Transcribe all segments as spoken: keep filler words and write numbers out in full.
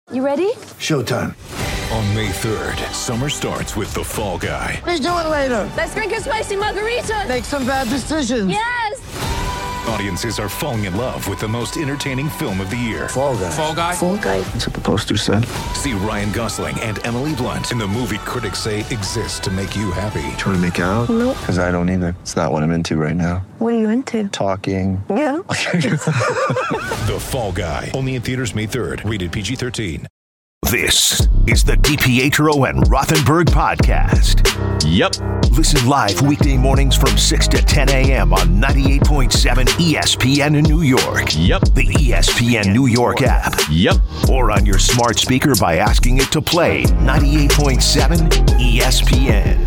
You ready? Showtime. On May third, summer starts with The Fall Guy. Let's do it later. Let's drink a spicy margarita. Make some bad decisions. Yes! Audiences are falling in love with the most entertaining film of the year. Fall Guy. Fall Guy? Fall Guy. That's what the poster said. See Ryan Gosling and Emily Blunt in the movie critics say exists to make you happy. Trying to make it out? Nope. Because I don't either. It's not what I'm into right now. What are you into? Talking. Yeah. The Fall Guy. Only in theaters May third. Rated P G thirteen. This is the DiPietro and Rothenberg podcast. Yep. Listen live weekday mornings from six to ten a.m. on ninety-eight point seven E S P N in New York. Yep. The E S P N New York app. Yep. Or on your smart speaker by asking it to play ninety-eight point seven E S P N.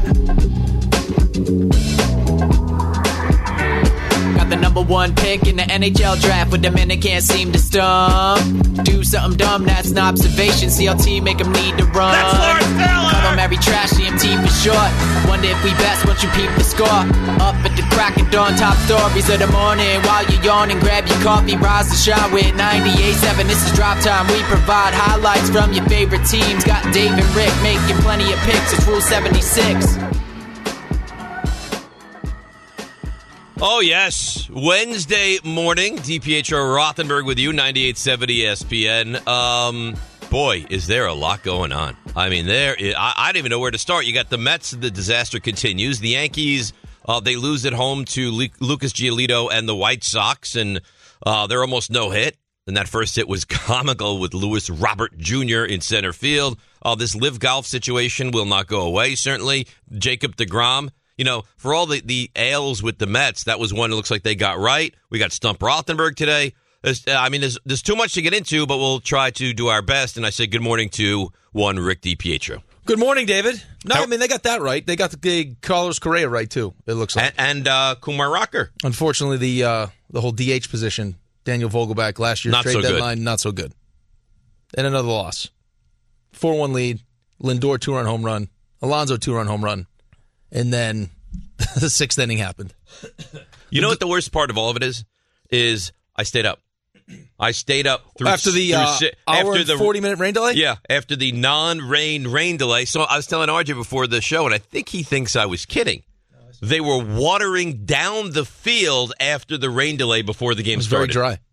Got the number one pick in the N H L draft, but the men they can't seem to stump. Do something dumb, that's an observation. C L T make them need to run. That's Lawrence Taylor! Call them every trash, E M T for short. Wonder if we best once you peep the score. Up at the crack of dawn, top stories of the morning. While you're yawning, grab your coffee, rise to shine with ninety-eight point seven. This is Drop Time. We provide highlights from your favorite teams. Got Dave and Rick making plenty of picks. It's Rule seventy-six. Oh, yes. Wednesday morning, DiPietro Rothenberg with you, ninety-eight point seven E S P N. Um, boy, is there a lot going on. I mean, there. Is, I, I don't even know where to start. You got the Mets, the disaster continues. The Yankees, uh, they lose at home to Le- Lucas Giolito and the White Sox, and uh, they're almost no hit. And that first hit was comical with Lewis Robert Junior in center field. Uh, this live golf situation will not go away, certainly. Jacob deGrom. You know, for all the, the ails with the Mets, that was one that looks like they got right. We got Stump Rothenberg today. There's, I mean, there's, there's too much to get into, but we'll try to do our best. And I say good morning to one Rick DiPietro. Good morning, David. No, How- I mean, they got that right. They got the big Carlos Correa right, too, it looks like. And, and uh, Kumar Rocker. Unfortunately, the uh, the whole D H position, Daniel Vogelback, last year's Not trade so good. deadline, not so good. And another loss. four one lead, Lindor two-run home run, Alonso two-run home run, and then the sixth inning happened. You know what the worst part of all of it is? Is I stayed up. I stayed up through After the through uh, si- hour after and the forty-minute rain delay? Yeah, after the non-rain rain delay. So I was telling R J before the show, and I think he thinks I was kidding. They were watering down the field after the rain delay before the game It was started. very dry.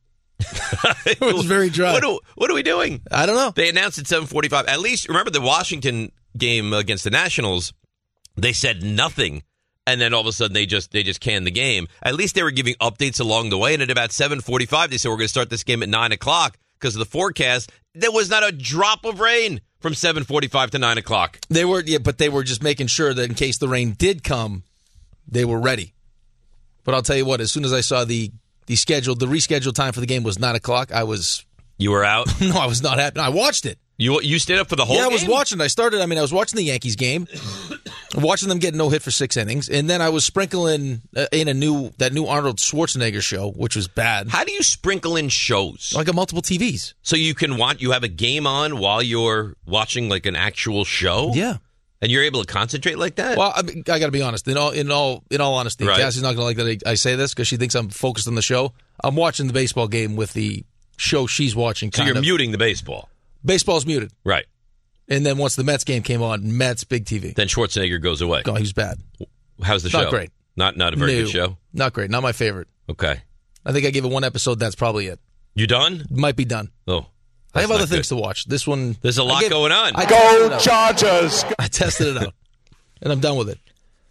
It was very dry. What, do, what are we doing? I don't know. They announced at seven forty-five. At least, remember the Washington game against the Nationals, they said nothing. And then all of a sudden, they just they just canned the game. At least they were giving updates along the way. And at about seven forty-five, they said, we're going to start this game at nine o'clock because of the forecast. There was not a drop of rain from seven forty-five to nine o'clock. They were, yeah, but they were just making sure that in case the rain did come, they were ready. But I'll tell you what, as soon as I saw the the scheduled, the rescheduled time for the game was nine o'clock, I was... You were out? No, I was not happy. No, I watched it. You you stayed up for the whole yeah, game? I was watching. I started, I mean, I was watching the Yankees game, watching them get no hit for six innings, and then I was sprinkling uh, in a new that new Arnold Schwarzenegger show, which was bad. How do you sprinkle in shows? I got multiple T Vs. So you can watch, you have a game on while you're watching like an actual show? Yeah. And you're able to concentrate like that? Well, I, mean, I got to be honest. In all, in all, in all honesty, Right. Cassie's not going to like that I, I say this because she thinks I'm focused on the show. I'm watching the baseball game with the show she's watching. So kind you're of. muting the baseball. Baseball's muted. Right. And then once the Mets game came on, Mets big T V. Then Schwarzenegger goes away. Oh, he was bad. How's the show? Not great. Not not a very No. good show? Not great. Not my favorite. Okay. I think I gave it one episode. That's probably it. You done? Might be done. Oh. I have that's other not things good. to watch. This one. There's a lot I gave- going on. I tested it out. Chargers! I tested it out. And I'm done with it.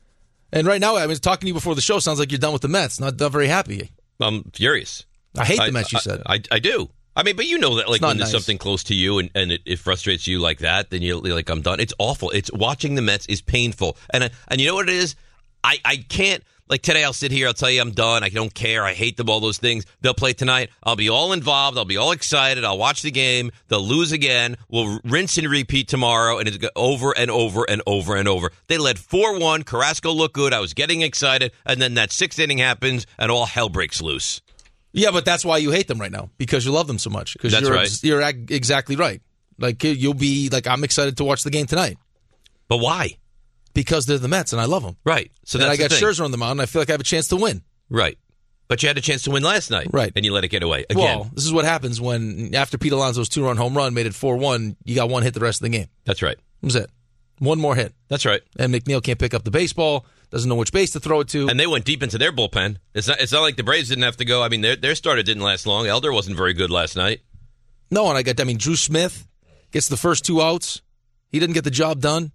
And right now, I was talking to you before the show. Sounds like you're done with the Mets. Not, not very happy. I'm furious. I hate I- the Mets, you I- said. I, I do. I mean, but you know that, like, not when there's nice. something close to you and, and it, it frustrates you like that, then you're like, I'm done. It's awful. It's watching the Mets is painful. And I- and you know what it is? I, I can't, like, today I'll sit here, I'll tell you I'm done. I don't care. I hate them, all those things. They'll play tonight. I'll be all involved. I'll be all excited. I'll watch the game. They'll lose again. We'll rinse and repeat tomorrow, and it's go over and over and over and over. They led four one. Carrasco looked good. I was getting excited. And then that sixth inning happens, and all hell breaks loose. Yeah, but that's why you hate them right now, because you love them so much. Because That's you're, right. You're ag- exactly right. Like, you'll be like, I'm excited to watch the game tonight. But why? Because they're the Mets, and I love them. Right. So and that's I got the thing. Scherzer on the mound, and I feel like I have a chance to win. Right. But you had a chance to win last night. Right. And you let it get away. Again. Well, this is what happens when, after Pete Alonso's two-run home run made it four one, you got one hit the rest of the game. That's right. That was it. One more hit. That's right. And McNeil can't pick up the baseball, doesn't know which base to throw it to. And they went deep into their bullpen. It's not, it's not like the Braves didn't have to go. I mean, their, their starter didn't last long. Elder wasn't very good last night. No, and I got, I mean, Drew Smith gets the first two outs. He didn't get the job done.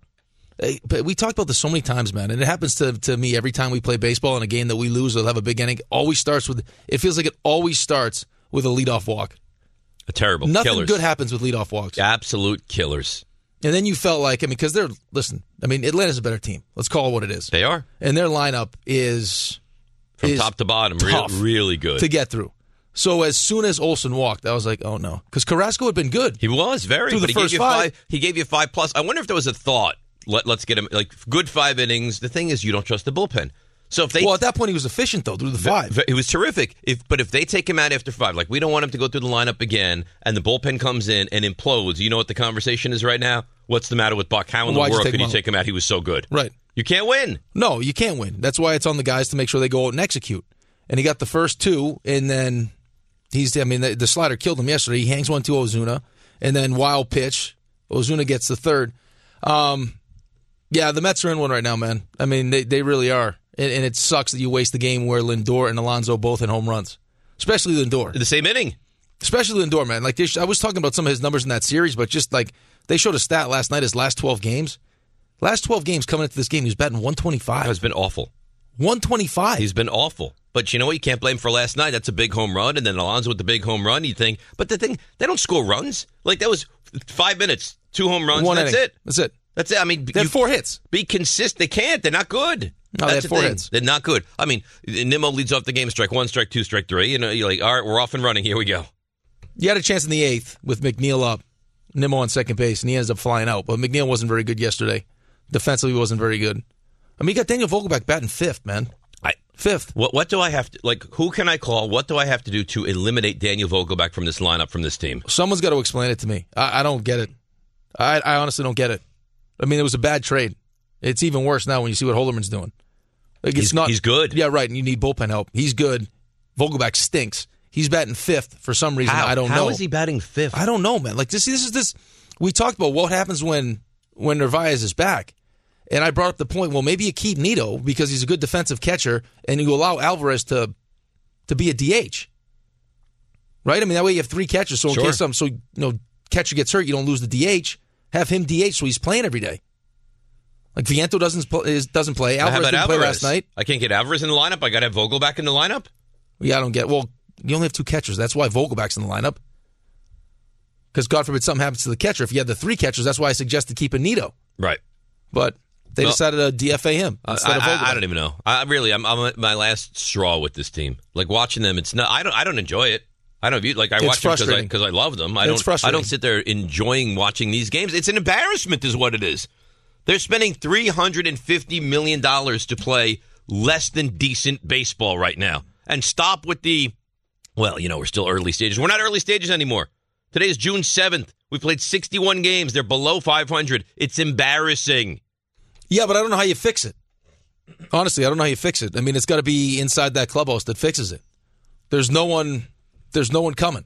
But we talked about this so many times, man, and it happens to, to me every time we play baseball in a game that we lose or have a big inning. It always starts with, it feels like it always starts with a leadoff walk. A terrible Nothing killers. good happens with leadoff walks. Absolute killers. And then you felt like, I mean, because they're, listen, I mean, Atlanta's a better team. Let's call it what it is. They are. And their lineup is From is top to bottom, real, really good. to get through. So as soon as Olsen walked, I was like, oh no. Because Carrasco had been good. He was, very. Through but the he first gave you five. five. He gave you five plus. I wonder if there was a thought. Let, let's get him, like, good five innings. The thing is, you don't trust the bullpen. So if they, Well, at that point, he was efficient, though, through the five. It was terrific. If But if they take him out after five, like, we don't want him to go through the lineup again, and the bullpen comes in and implodes, you know what the conversation is right now? What's the matter with Buck? How in the Why'd you world take could him you out? take him out? He was so good. Right. You can't win. No, you can't win. That's why it's on the guys to make sure they go out and execute. And he got the first two, and then he's, I mean, the, the slider killed him yesterday. He hangs one to Ozuna, and then wild pitch. Ozuna gets the third. Um, yeah, the Mets are in one right now, man. I mean, they, they really are. And, and it sucks that you waste the game where Lindor and Alonso both hit home runs, especially Lindor. The same inning. Especially Lindor, man. Like, I was talking about some of his numbers in that series, but just like, they showed a stat last night, his last twelve games. Last twelve games coming into this game, he was batting one twenty-five. It's been awful. one twenty-five. He's been awful. But you know what? You can't blame for last night. That's a big home run. And then Alonso with the big home run, you think. But the thing, they don't score runs. Like, that was five minutes, two home runs, One that's inning. it. That's it. That's it. I mean, They had you- four hits. Be consistent. They can't. They're not good. No, they That's had the four thing. hits. They're not good. I mean, Nimmo leads off the game, strike one, strike two, strike three. You know, you're like, all right, we're off and running. Here we go. You had a chance in the eighth with McNeil up, Nimmo on second base, and he ends up flying out. But McNeil wasn't very good yesterday. Defensively, wasn't very good. I mean, you got Daniel Vogelbach batting fifth, man. I, Fifth. what what do I have to, like, who can I call? What do I have to do to eliminate Daniel Vogelbach from this lineup, from this team? Someone's got to explain it to me. I, I don't get it. I, I honestly don't get it. I mean, it was a bad trade. It's even worse now when you see what Holderman's doing. Like, it's He's- not, he's good. Yeah, right, and you need bullpen help. He's good. Vogelbach stinks. He's batting fifth for some reason. How? I don't How know. is he batting fifth? I don't know, man. Like this, this is this. We talked about what happens when when Narvaez is back, and I brought up the point. Well, maybe you keep Nito because he's a good defensive catcher, and you allow Alvarez to to be a D H. Right? I mean, that way you have three catchers. So in Sure. case some so you know catcher gets hurt, you don't lose the D H. Have him D H so he's playing every day. Like Viento doesn't pl- is, doesn't play. How Alvarez about didn't play Alvarez? last night. I can't get Alvarez in the lineup. I got to have Vogelbach in the lineup. Yeah, I don't get. Well, you only have two catchers. That's why Vogelbach's in the lineup. Because God forbid something happens to the catcher. If you had the three catchers, that's why I suggested keeping Nito. Right. But they Well, decided to D F A him I, instead of I, Vogelbach. I don't even know. I really, I'm, I'm at my last straw with this team. Like watching them, it's not. I don't. I don't enjoy it. I don't view like I It's watch them because I frustrating. because I love them. I It's don't. I frustrating. don't sit there enjoying watching these games. It's an embarrassment, is what it is. They're spending three hundred and fifty million dollars to play less than decent baseball right now, and stop with the. Well, you know, we're still early stages. We're not early stages anymore. Today is June seventh. We played sixty-one games. They're below five hundred. It's embarrassing. Yeah, but I don't know how you fix it. Honestly, I don't know how you fix it. I mean, it's got to be inside that clubhouse that fixes it. There's no one. There's no one coming.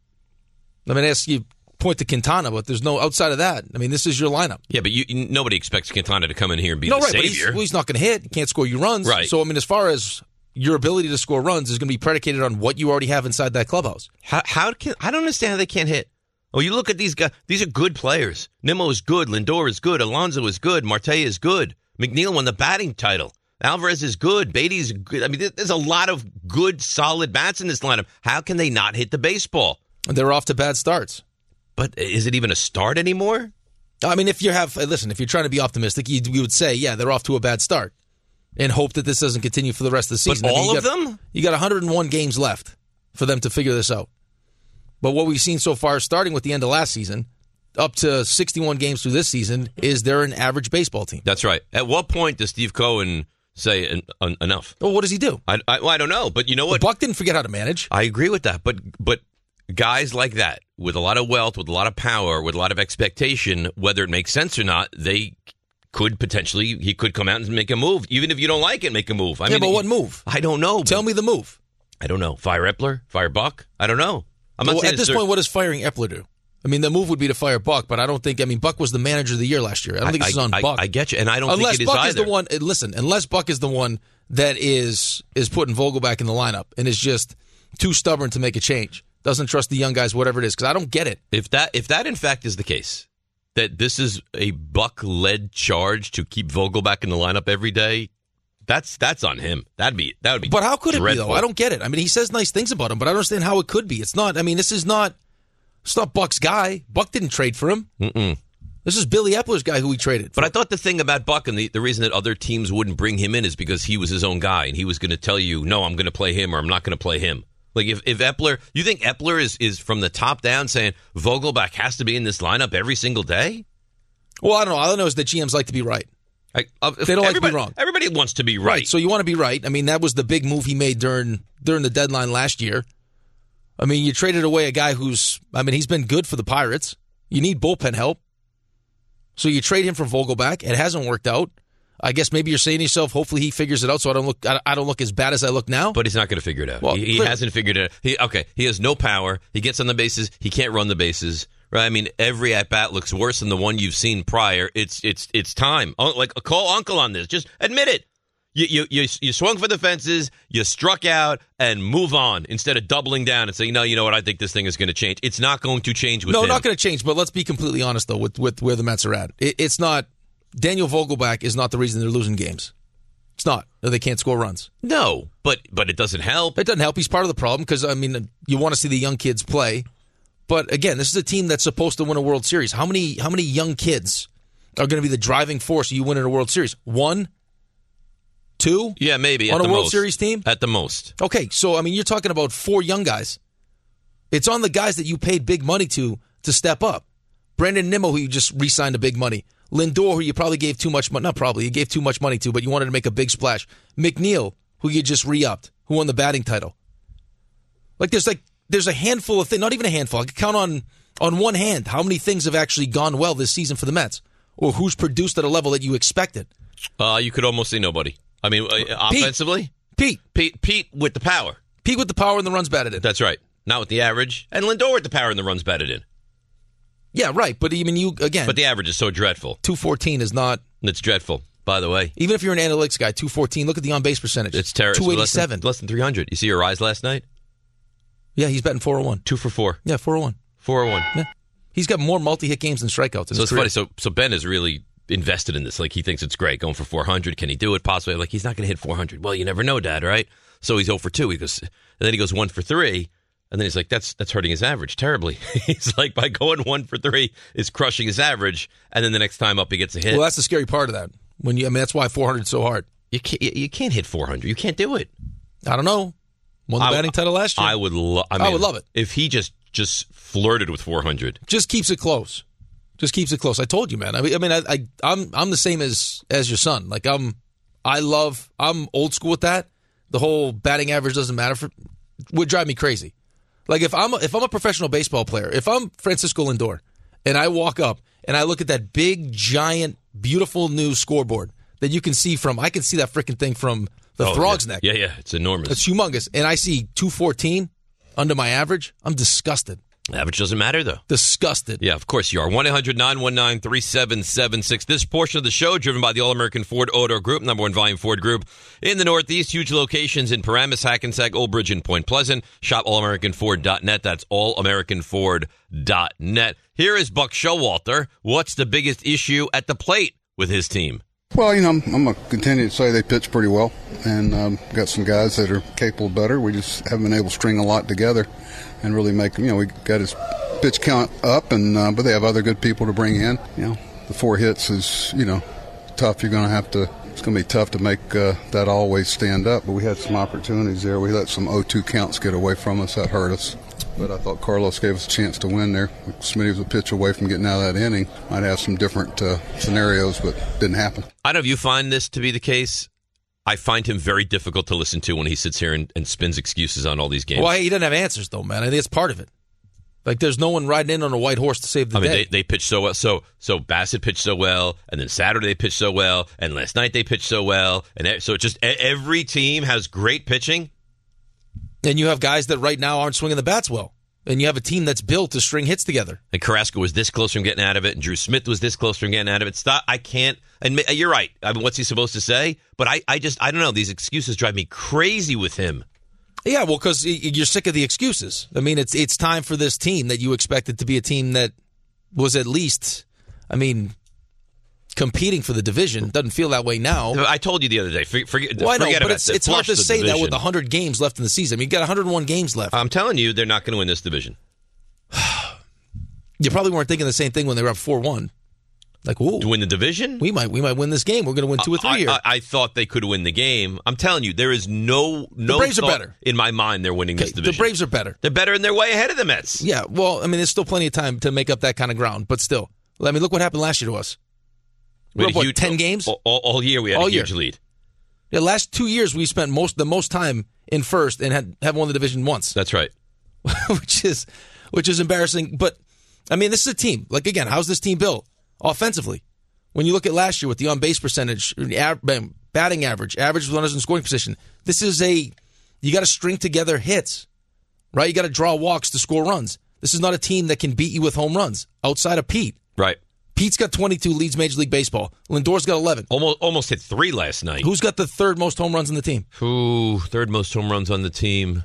I mean, I ask you point to Quintana, but there's no outside of that. I mean, this is your lineup. Yeah, but you, nobody expects Quintana to come in here and be No, the right, but he's, savior. well, he's not going to hit. He can't score you runs. Right. So, I mean, as far as your ability to score runs is going to be predicated on what you already have inside that clubhouse. How, how can I don't understand how they can't hit? Oh, you look at these guys. These are good players. Nimmo is good. Lindor is good. Alonso is good. Marte is good. McNeil won the batting title. Alvarez is good. Beatty's good. I mean, there's a lot of good, solid bats in this lineup. How can they not hit the baseball? They're off to bad starts. But is it even a start anymore? I mean, if you have, listen, if you're trying to be optimistic, you, you would say, yeah, they're off to a bad start and hope that this doesn't continue for the rest of the season. But I mean, all you of got- them? You got one hundred one games left for them to figure this out. But what we've seen so far, starting with the end of last season, up to sixty-one games through this season, is they're an average baseball team. That's right. At what point does Steve Cohen say en- en- enough? Well, what does he do? I, I, well, I don't know. But you know what? Buck didn't forget how to manage. I agree with that, but but guys like that with a lot of wealth, with a lot of power, with a lot of expectation, whether it makes sense or not, they could potentially he could come out and make a move, even if you don't like it, make a move. I yeah, mean, but what move? I don't know. Tell me the move. I don't know. Fire Epler? Fire Buck? I don't know. I'm not well, saying at this there- point, what does firing Epler do? I mean, the move would be to fire Buck, but I don't think. I mean, Buck was the manager of the year last year. I don't think I, this is on I, Buck. I, I get you, and I don't unless think it is Buck either. is the one. Listen, unless Buck is the one that is is putting Vogelback in the lineup and is just too stubborn to make a change, doesn't trust the young guys, whatever it is. Because I don't get it. If that, if that in fact is the case, that this is a Buck-led charge to keep Vogelback in the lineup every day, that's that's on him. That'd be that would be. But how could it dreadful. be though? I don't get it. I mean, he says nice things about him, but I don't understand how it could be. It's not. I mean, this is not. It's not Buck's guy. Buck didn't trade for him. Mm-mm. This is Billy Epler's guy who he traded for. But I thought the thing about Buck and the, the reason that other teams wouldn't bring him in is because he was his own guy and he was going to tell you, no, I'm going to play him or I'm not going to play him. Like if, if Epler, you think Epler is, is from the top down saying Vogelback has to be in this lineup every single day? Well, I don't know. All I know is that G Ms like to be right. I, uh, They don't like to be everybody- wrong. Everybody wants to be right. Right. So you want to be right. I mean, that was the big move he made during during the deadline last year. I mean, you traded away a guy who's, I mean, he's been good for the Pirates. You need bullpen help. So you trade him for Vogelback. It hasn't worked out. I guess maybe you're saying to yourself, hopefully he figures it out so I don't look I I don't look as bad as I look now. But he's not going to figure it out. Well, he he clearly. hasn't figured it out. He, okay, he has no power. He gets on the bases. He can't run the bases. Right? I mean, every at-bat looks worse than the one you've seen prior. It's it's it's time. Oh, like, call Uncle on this. Just admit it. You, you you you swung for the fences, you struck out, and move on instead of doubling down and saying, no, you know what, I think this thing is going to change. It's not going to change with no, him. not going to change, but let's be completely honest, though, with, with where the Mets are at. It, it's not, Daniel Vogelback is not the reason they're losing games. It's not. Or they can't score runs. No, but but it doesn't help. It doesn't help. He's part of the problem because, I mean, you want to see the young kids play. But, again, this is a team that's supposed to win a World Series. How many how many young kids are going to be the driving force of you winning a World Series? One? Two? Yeah, maybe. On at a the World most. Series team? At the most. Okay, so, I mean, you're talking about four young guys. It's on the guys that you paid big money to to step up. Brandon Nimmo, who you just re-signed a big money. Lindor, who you probably gave too much money. Not probably, you gave too much money to, but you wanted to make a big splash. McNeil, who you just re-upped, who won the batting title. Like, there's like there's a handful of things, not even a handful. I could count on, on one hand how many things have actually gone well this season for the Mets, or who's produced at a level that you expected. Uh, you could almost say nobody. I mean, uh, offensively? Pete. Pete. Pete with the power. Pete with the power and the runs batted in. That's right. Not with the average. And Lindor with the power and the runs batted in. Yeah, right. But even you, again. But the average is so dreadful. two fourteen is not. It's dreadful, by the way. Even if you're an analytics guy, two fourteen, look at the on-base percentage. It's terrible. two eighty-seven. Less than, less than three hundred. You see your rise last night? Yeah, he's betting four oh one. Two for four. Yeah, four oh one. four oh one. Yeah. He's got more multi-hit games than strikeouts in So his it's career. funny. So, so Ben is really invested in this. Like, he thinks it's great going for four hundred. Can he do it? Possibly. Like, he's not going to hit four hundred. Well, you never know, Dad, right? So he's oh for two. He goes, and then he goes one for three. And then he's like, that's that's hurting his average terribly. He's like, by going one for three is crushing his average. And then the next time up, he gets a hit. Well, that's the scary part of that. When you, I mean, that's why four hundred is so hard. You can't, you can't hit four hundred. You can't do it. I don't know. Won the I- batting title last year. I would, lo- I, I mean, would love it. if he just just flirted with four hundred. Just keeps it close. Just keeps it close. I told you, man. I mean, I mean, I, I, I'm I'm the same as as your son. Like I'm, I love. I'm old school with that. The whole batting average doesn't matter for would drive me crazy. Like if I'm a, if I'm a professional baseball player, if I'm Francisco Lindor, and I walk up and I look at that big, giant, beautiful new scoreboard that you can see from, I can see that freaking thing from the Oh, Frog's yeah. Neck. Yeah, yeah, it's enormous. It's humongous, and I see two fourteen under my average. I'm disgusted. Average doesn't matter, though. Disgusted. Yeah, of course you are. one eight hundred nine one nine three seven seven six. This portion of the show driven by the All-American Ford Auto Group, number one volume Ford Group in the Northeast. Huge locations in Paramus, Hackensack, Old Bridge, and Point Pleasant. Shop all american ford dot net. That's all american ford dot net. Here is Buck Showalter. What's the biggest issue at the plate with his team? Well, you know, I'm, I'm going to continue to say they pitch pretty well, and um, got some guys that are capable of better. We just haven't been able to string a lot together and really make, you know, we got his pitch count up, and uh, but they have other good people to bring in. You know, the four hits is, you know, tough. You're going to have to, it's going to be tough to make uh, that always stand up, but we had some opportunities there. We let some oh two counts get away from us. That hurt us. But I thought Carlos gave us a chance to win there. Smitty was a pitch away from getting out of that inning. Might have some different uh, scenarios, but didn't happen. I don't know if you find this to be the case. I find him very difficult to listen to when he sits here and, and spins excuses on all these games. Well, he doesn't have answers, though, man. I think it's part of it. Like, there's no one riding in on a white horse to save the I mean, day. they, they pitched so well. So so Bassett pitched so well, and then Saturday they pitched so well, and last night they pitched so well. And e- so it's just e- every team has great pitching. And you have guys that right now aren't swinging the bats well. And you have a team that's built to string hits together. And Carrasco was this close from getting out of it, and Drew Smith was this close from getting out of it. Stop! I can't. And you're right. I mean, what's he supposed to say? But I, I just, I don't know. These excuses drive me crazy with him. Yeah, well, because you're sick of the excuses. I mean, it's it's time for this team that you expected to be a team that was at least, I mean, competing for the division. Doesn't feel that way now. I told you the other day. Forget, forget well, I know, forget but about it's, this. it's hard to say division. that with one hundred games left in the season. I mean, you got one hundred one games left. I'm telling you, they're not going to win this division. You probably weren't thinking the same thing when they were up four one. Like, ooh, to win the division? We might we might win this game. We're going to win two or three I, here. I, I thought they could win the game. I'm telling you, there is no no the Braves are thought better. in my mind they're winning Okay, this division. The Braves are better. They're better and they're way ahead of the Mets. Yeah, well, I mean, there's still plenty of time to make up that kind of ground, but still. I mean, look what happened last year to us. We had, what, huge, ten games? All, all, all year we had all a huge year. lead. Yeah, last two years we spent most the most time in first and had have won the division once. That's right. which is which is embarrassing. But, I mean, this is a team. Like, again, how's this team built offensively? When you look at last year with the on-base percentage, batting average, average runners in scoring position, this is a, you got to string together hits, right? You got to draw walks to score runs. This is not a team that can beat you with home runs outside of Pete. Right. Pete's got twenty-two, leads Major League Baseball. Lindor's got eleven. Almost almost hit three last night. Who's got the third most home runs on the team? Who, third most home runs on the team?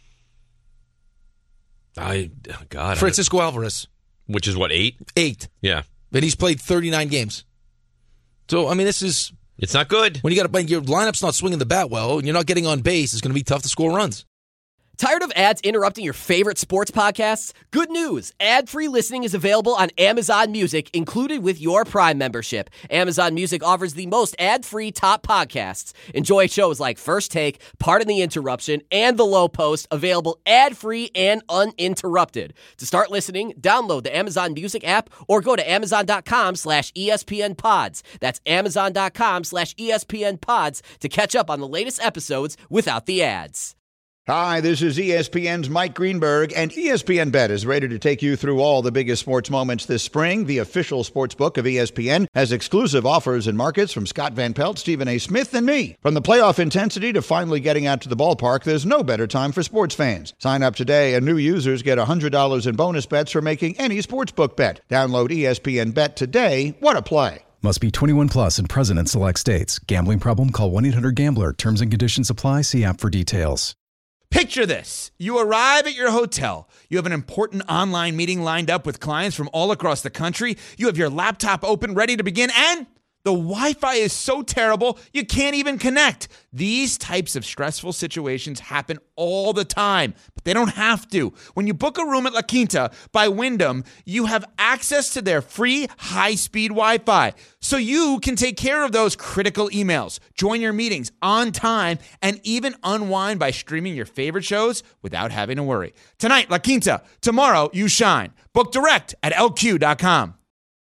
I, God. Francisco I Alvarez. Which is what, eight? Eight. Yeah. And he's played thirty-nine games. So, I mean, this is... It's not good. When you got to, your lineup's not swinging the bat well, and you're not getting on base, it's going to be tough to score runs. Tired of ads interrupting your favorite sports podcasts? Good news. Ad-free listening is available on Amazon Music, included with your Prime membership. Amazon Music offers the most ad-free top podcasts. Enjoy shows like First Take, Pardon the Interruption, and The Low Post, available ad-free and uninterrupted. To start listening, download the Amazon Music app or go to amazon.com slash ESPN pods. That's amazon.com slash ESPN pods to catch up on the latest episodes without the ads. Hi, this is E S P N's Mike Greenberg, and E S P N Bet is ready to take you through all the biggest sports moments this spring. The official sports book of E S P N has exclusive offers and markets from Scott Van Pelt, Stephen A. Smith, and me. From the playoff intensity to finally getting out to the ballpark, there's no better time for sports fans. Sign up today, and new users get one hundred dollars in bonus bets for making any sportsbook bet. Download E S P N Bet today. What a play. Must be twenty-one plus and present in select states. Gambling problem? Call one eight hundred gambler. Terms and conditions apply. See app for details. Picture this. You arrive at your hotel. You have an important online meeting lined up with clients from all across the country. You have your laptop open, ready to begin, and the Wi-Fi is so terrible, you can't even connect. These types of stressful situations happen all the time, but they don't have to. When you book a room at La Quinta by Wyndham, you have access to their free high-speed Wi-Fi, so you can take care of those critical emails, join your meetings on time, and even unwind by streaming your favorite shows without having to worry. Tonight, La Quinta. Tomorrow, you shine. Book direct at L Q dot com.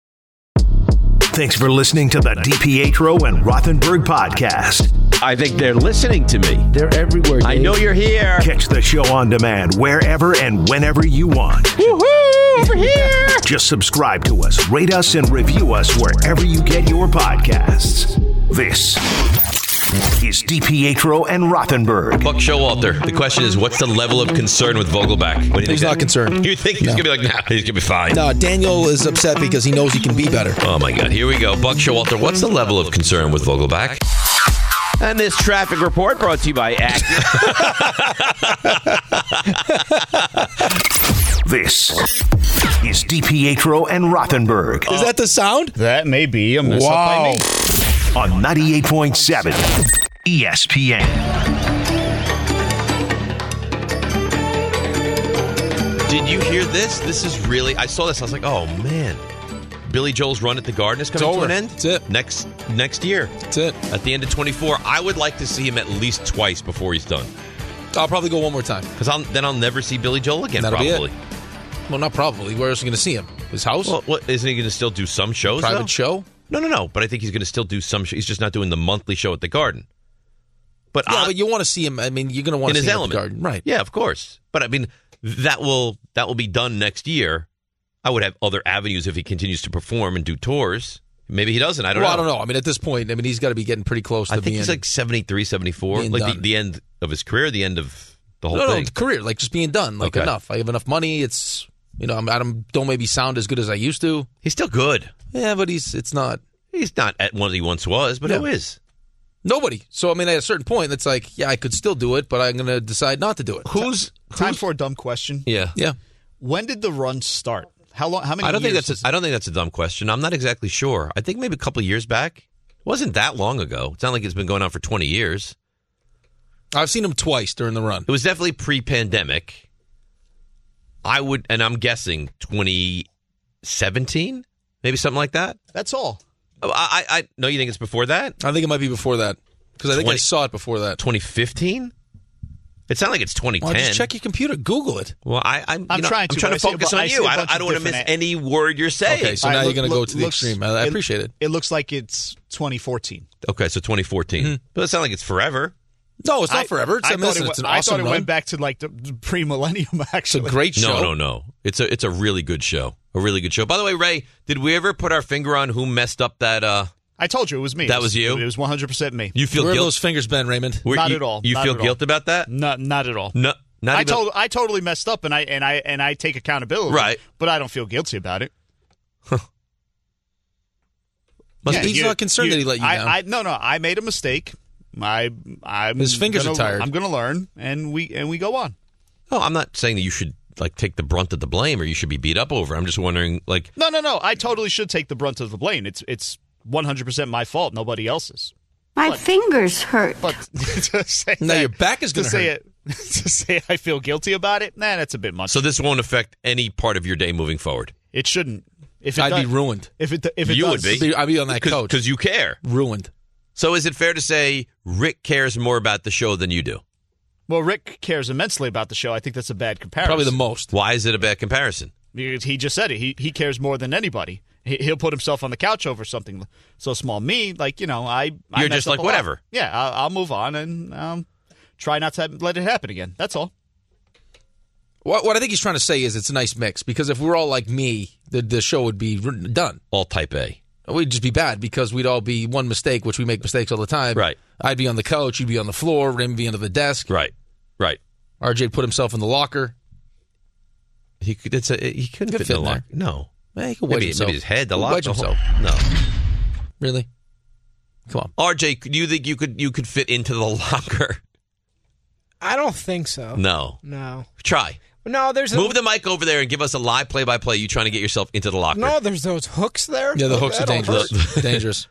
Thanks for listening to the DiPietro and Rothenberg podcast. I think they're listening to me. They're everywhere, Dave. I know you're here. Catch the show on demand wherever and whenever you want. Woohoo! Over here! Just subscribe to us, rate us, and review us wherever you get your podcasts. This is DiPietro and Rothenberg. Buck Showalter. The question is, what's the level of concern with Vogelback? What do you think? He's not concerned. You think he's no. going to be like, nah, he's going to be fine? No, Daniel is upset because he knows he can be better. Oh, my God. Here we go. Buck Showalter, what's the level of concern with Vogelback? And this traffic report brought to you by Active. This is DiPietro and Rothenberg. Is that the sound? That may be a mess wow. up by me. On ninety-eight point seven E S P N. Did you hear this? This is really, I saw this. I was like, oh, man. Billy Joel's run at the Garden is coming it's to over. an end. That's it. Next next year. That's it. At the end of twenty-four. I would like to see him at least twice before he's done. I'll probably go one more time. Because then I'll never see Billy Joel again, That'll probably. Be it. Well, not probably. Where else are you going to see him? His house? Well, what, isn't he going to still do some shows, Private though? show? No, no, no. But I think he's going to still do some shows. He's just not doing the monthly show at the Garden. But yeah, I, but you want to see him. I mean, you're going to want in to his see him element. at the Garden. Right. Yeah, of course. But I mean, that will that will be done next year. I would have other avenues if he continues to perform and do tours. Maybe he doesn't. I don't well, know. I don't know. I mean, at this point, I mean, he's got to be getting pretty close to I think being, he's like seventy-three, seventy-four. Like the, the end of his career, the end of The whole no, thing. No, career, like just being done. Like Okay. enough. I have enough money. It's you know, I'm, I don't don't maybe sound as good as I used to. He's still good. Yeah, but he's it's not. He's not at what he once was, but Yeah. who is? Nobody. So I mean, at a certain point, it's like, yeah, I could still do it, but I'm going to decide not to do it. Who's Time for a dumb question. Yeah. Yeah. When did the run start? How long? How many? I don't think years that's. A, I don't think that's a dumb question. I'm not exactly sure. I think maybe a couple of years back. It wasn't that long ago. It's not like it's been going on for twenty years. I've seen him twice during the run. It was definitely pre-pandemic. I would, and I'm guessing twenty seventeen, maybe something like that. That's all. Oh, I, I, I no, you think it's before that? I think it might be before that because I think I twenty saw it before that. twenty fifteen. It sounds like it's twenty ten. Well, just check your computer. Google it. Well, I, I'm, I'm you know, trying I'm to, trying but to I see a focus bu- on I see you. a I don't, bunch I of don't want to miss different- any word you're saying. Okay, so All now right, you're going to look- go to the looks- extreme. I, I appreciate it. It looks like it's twenty fourteen. Okay, so twenty fourteen. Mm-hmm. But it sounds like it's forever. No, it's not I- forever. It's, I I mean, thought listen, it, it's an went- I awesome thought it run. went back to like the pre-millennium. Actually, It's a great show. No, no, no. It's a it's a really good show. A really good show. By the way, Ray, did we ever put our finger on who messed up that? Uh, I told you it was me. That It was you? It was one hundred percent me. you feel Where are guilt? those fingers been, Raymond? Were- Not you- at all. You Not feel at all. guilt about that? Not not at all. No, not I even. told I totally messed up, and I and I and I take accountability. Right. but I don't feel guilty about it. Must Yeah, be he's you- not concerned you- that he let you I, down. I, no, no, I made a mistake. I, I'm His fingers gonna, are tired. I'm going to learn, and we and we go on. No, I'm not saying that you should like take the brunt of the blame or you should be beat up over. I'm just wondering, like, No, no, no. I totally should take the brunt of the blame. It's it's one hundred percent my fault. Nobody else's. My fingers hurt. But to say now that- your back is to going to say hurt. it to say I feel guilty about it. Nah, that's a bit much. so this won't affect any part of your day moving forward. It shouldn't. If it I'd does, be ruined. If it if it You does, would be. I'd be on that coach. because you care. Ruined. So is it fair to say Rick cares more about the show than you do? Well, Rick cares immensely about the show. I think that's a bad comparison. Probably the most. Why is it a bad comparison? Because he just said it. He he cares more than anybody. He, he'll put himself on the couch over something so small. Me, like you know, I I You're messed just up like, a lot. whatever. Yeah, I'll, I'll move on and um, try not to let it happen again. That's all. What, what I think he's trying to say is it's a nice mix because if we're all like me, the the show would be r- done. All type A. We'd just be bad because we'd all be one mistake, which we make mistakes all the time. Right. I'd be on the couch, you'd be on the floor, Raymond be under the desk. Right. Right. R J'd put himself in the locker. He could. It's a. He couldn't Could fit fit in the in locker. No. Man, he could wedge Maybe, himself. maybe his head. The He'll locker. wedge the whole- himself. No. Really? Come on. R J, do you think you could you could fit into the locker? I don't think so. No. No. Try. No, there's Move a, the mic over there and give us a live play-by-play. You trying to get yourself into the locker? No, there's those hooks there. Yeah, the Look, hooks are that'll dangerous. hurt. dangerous.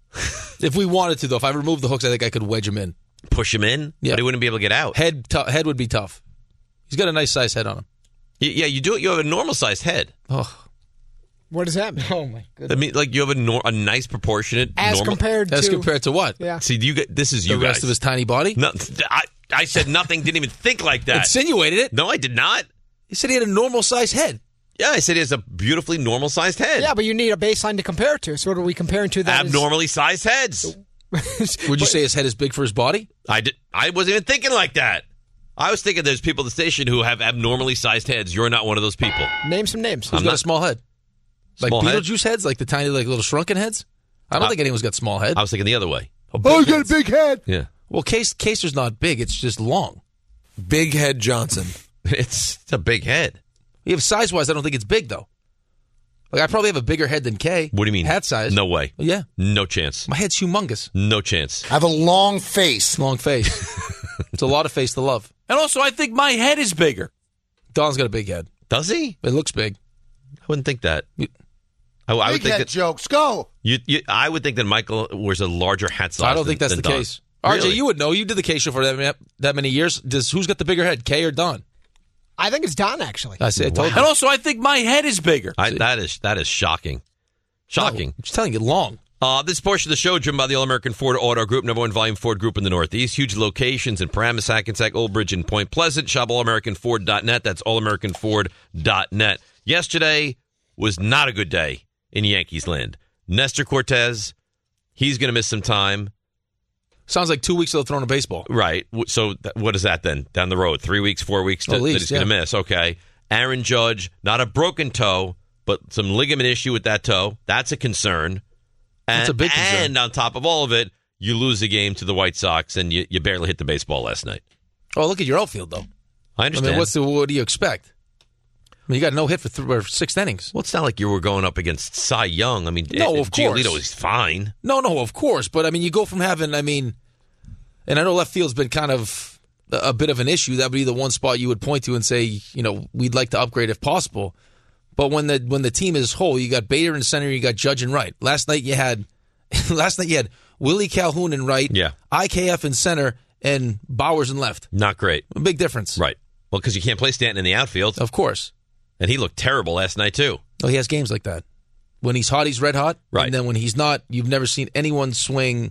If we wanted to, though, if I removed the hooks, I think I could wedge him in. Push him in? Yeah. But he wouldn't be able to get out. Head, t- head would be tough. He's got a nice size head on him. Y- Yeah, you do it. You have a normal-sized head. Oh, What does that mean? Oh my I goodness. mean, like you have a nor- a nice proportionate. As normal- compared as to compared to what? Yeah. See, you get this is The you rest guys. of his tiny body. No, I I said nothing. Didn't even think like that. Insinuated it. No, I did not. He said he had a normal size head. Yeah, I said he has a beautifully normal-sized head. Yeah, but you need a baseline to compare it to. So what are we comparing to? That is- Abnormally sized heads. Would you say his head is big for his body? I did. I wasn't even thinking like that. I was thinking there's people at the station who have abnormally sized heads. You're not one of those people. Name some names. Who's I'm got not- a small head? Like Small head? Beetlejuice heads? Like the tiny, like little shrunken heads? I don't Uh, think anyone's got small head. I was thinking the other way. Oh, you got a big head. Yeah. Well, Case Kaser's not big. It's just long. Big Head Johnson. It's, it's a big head. You have size-wise, I don't think it's big, though. Like, I probably have a bigger head than Kay. What do you mean? Head size. No way. Yeah. No chance. My head's humongous. No chance. I have a long face. Long face. It's a lot of face to love. And also, I think my head is bigger. Don's got a big head. Does he? It looks big. I wouldn't think that. I, I would Big think head that jokes. Go. you, you. I would think that Michael wears a larger hat size. I don't than- think that's than the Don. case. R J, Really? you would know. You did the K show for that, ma- that many years. Does Who's got the bigger head, Kay or Don? I think it's Don actually. I see. I told Wow. you. And also, I think my head is bigger. I, See? that is that is shocking. Shocking. No, I'm just telling you, long. Uh, this portion of the show driven by the All-American Ford Auto Group, number one volume Ford Group in the Northeast. Huge locations in Paramus, Hackensack, Old Bridge, and Point Pleasant. Shop all american ford dot net. That's all american ford dot net. Yesterday was not a good day in Yankees land. Nestor Cortez, he's going to miss some time. Sounds like two weeks till throwing a baseball. Right. W- So th- what is that then? Down the road, three weeks, four weeks to, At least, that he's going to yeah. miss. Okay. Aaron Judge, not a broken toe, but some ligament issue with that toe. That's a concern. And, That's a big concern. And on top of all of it, you lose the game to the White Sox, and you, you barely hit the baseball last night. Oh, look at your outfield, though. I understand. I mean, what's the, what do you expect? I mean, you got no hit for, th- for six innings. Well, it's not like you were going up against Cy Young. I mean, no, of course. Giolito is fine. No, no, of course. But, I mean, you go from having, I mean, and I know left field's been kind of a, a bit of an issue. That would be the one spot you would point to and say, you know, we'd like to upgrade if possible. But when the when the team is whole, you got Bader in center, you got Judge in right. Last night you had, last night you had Willie Calhoun in right, yeah. I K F in center, and Bowers in left. Not great. A big difference. Right. Well, because you can't play Stanton in the outfield. Of course. And he looked terrible last night, too. Oh, he has games like that. When he's hot, he's red hot. Right. And then when he's not, you've never seen anyone swing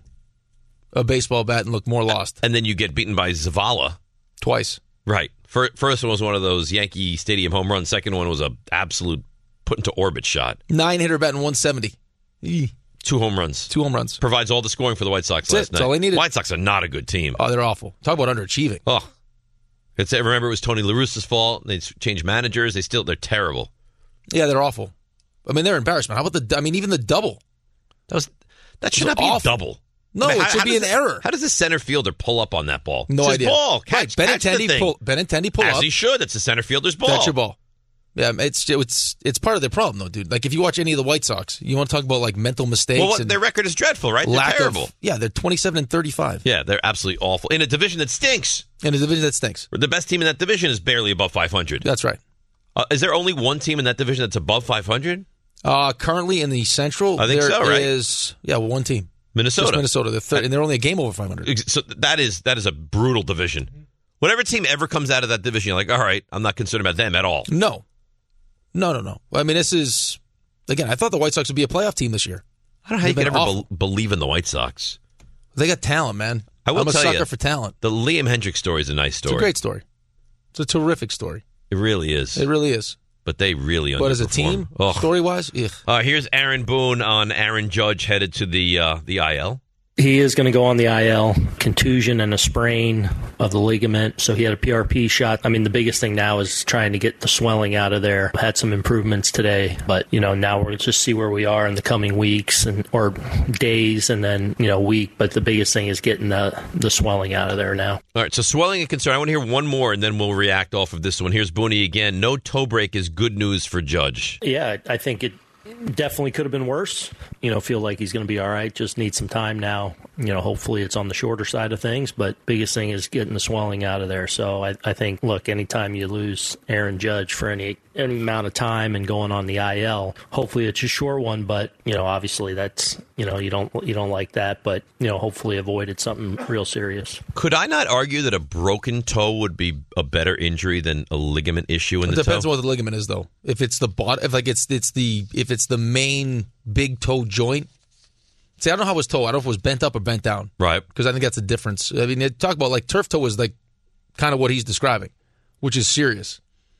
a baseball bat and look more lost. And then you get beaten by Zavala. Twice. Right. First one was one of those Yankee Stadium home runs. Second one was a absolute put into orbit shot. Nine-hitter batting one seventy. Eee. Two home runs. Two home runs. Provides all the scoring for the White Sox That's last it. night. That's all they needed. White Sox are not a good team. Oh, they're awful. Talk about underachieving. Oh. It's, remember, it was Tony La Russa's fault. They changed managers. They still, they're terrible. Yeah, they're awful. I mean, they're embarrassment. How about the, I mean, even the double? That was That should not be awful. a double. No, I mean, it how, should how be an the, error. How does the center fielder pull up on that ball? No it's his idea. ball. Catch, right. catch the Benintendi thing. pull, Benintendi pull As up. he should. That's the center fielder's ball. That's your ball. Yeah, it's it's it's part of their problem, though, dude. Like, if you watch any of the White Sox, you want to talk about, like, mental mistakes. Well, what, and their record is dreadful, right? They're lack terrible. Of, yeah, they're twenty-seven and thirty-five. Yeah, they're absolutely awful. In a division that stinks. In a division that stinks. The best team in that division is barely above five hundred. That's right. Uh, is there only one team in that division that's above five hundred? Uh, currently in the Central, I think there so, right? is, yeah, well, one team. Minnesota. Just Minnesota. They're third, and they're only a game over five hundred. So that is that is a brutal division. Whatever team ever comes out of that division, you're like, all right, I'm not concerned about them at all. No. No, no, no. I mean, this is, again, I thought the White Sox would be a playoff team this year. I don't know how They've you can been ever awful. be- believe in the White Sox. They got talent, man. I will I'm a tell sucker you, for talent. The Liam Hendriks story is a nice story. It's a great story. It's a terrific story. It really is. It really is. But they really But as a underperform. team, Ugh. story-wise, ugh. Uh, here's Aaron Boone on Aaron Judge headed to the uh, the I L. He is going to go on the I L, contusion and a sprain of the ligament. So he had a P R P shot. I mean, the biggest thing now is trying to get the swelling out of there. Had some improvements today, but, you know, now we'll just see where we are in the coming weeks and or days and then, you know, week. But the biggest thing is getting the, the swelling out of there now. All right, so swelling and concern. I want to hear one more, and then we'll react off of this one. Here's Booney again. No toe break is good news for Judge. Yeah, I think it definitely could have been worse. You know, feel like he's going to be all right. Just need some time now. You know, hopefully it's on the shorter side of things. But biggest thing is getting the swelling out of there. So I, I think, look, anytime you lose Aaron Judge for any any amount of time and going on the I L, hopefully it's a short one. But you know, obviously that's you know you don't you don't like that. But you know, hopefully avoided something real serious. Could I not argue that a broken toe would be a better injury than a ligament issue in It the depends toe? on what the ligament is, though. If it's the bot, if like it's it's the if it's the main big toe joint. See, I don't know how it was toe. I don't know if it was bent up or bent down. Right. Because I think that's a difference. I mean, they talk about like turf toe is like kind of what he's describing, which is serious.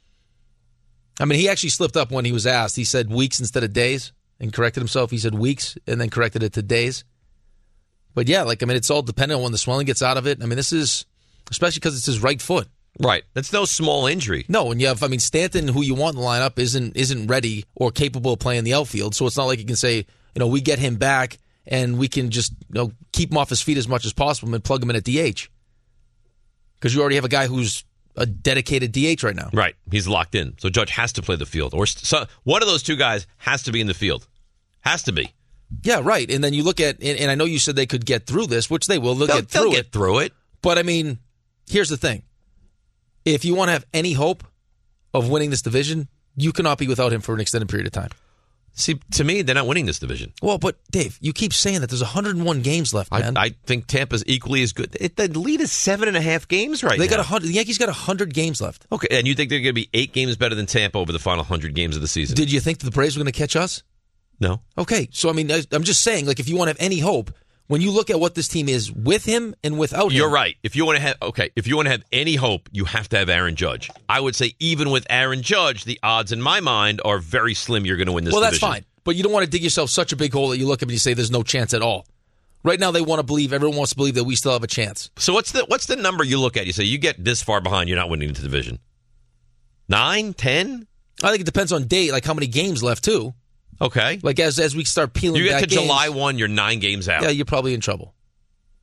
I mean, he actually slipped up when he was asked. He said weeks instead of days and corrected himself. He said weeks and then corrected it to days. But yeah, like, I mean, it's all dependent on when the swelling gets out of it. I mean, this is, especially because it's his right foot. Right. That's no small injury. No, and you have, I mean, Stanton, who you want in the lineup, isn't isn't ready or capable of playing the outfield. So it's not like you can say, you know, we get him back and we can just, you know, keep him off his feet as much as possible and plug him in at D H. Because you already have a guy who's a dedicated D H right now. Right. He's locked in. So Judge has to play the field. Or so, one of those two guys has to be in the field. Has to be. Yeah, right. And then you look at, and, and I know you said they could get through this, which they will. They'll, They'll, get through they'll it. get through it. But, I mean, here's the thing. If you want to have any hope of winning this division, you cannot be without him for an extended period of time. See, to me, they're not winning this division. Well, but, Dave, you keep saying that. There's one hundred one games left, man. I, I think Tampa's equally as good. It, the lead is seven and a half games right they now. got one hundred, the Yankees got one hundred games left. Okay, and you think they're going to be eight games better than Tampa over the final one hundred games of the season? Did you think that the Braves were going to catch us? No. Okay, so, I mean, I, I'm just saying, like, if you want to have any hope, when you look at what this team is with him and without him. You're right. If you want to have okay, if you want to have any hope, you have to have Aaron Judge. I would say even with Aaron Judge, the odds in my mind are very slim you're going to win this well, division. that's fine. But you don't want to dig yourself such a big hole that you look up and you say there's no chance at all. Right now, they want to believe, everyone wants to believe that we still have a chance. So what's the what's the number you look at? You say you get this far behind, you're not winning the division. Nine, ten? I think it depends on date, like how many games left, too. Okay. Like as as we start peeling You get back to games, July first, you're nine games out. Yeah, you're probably in trouble.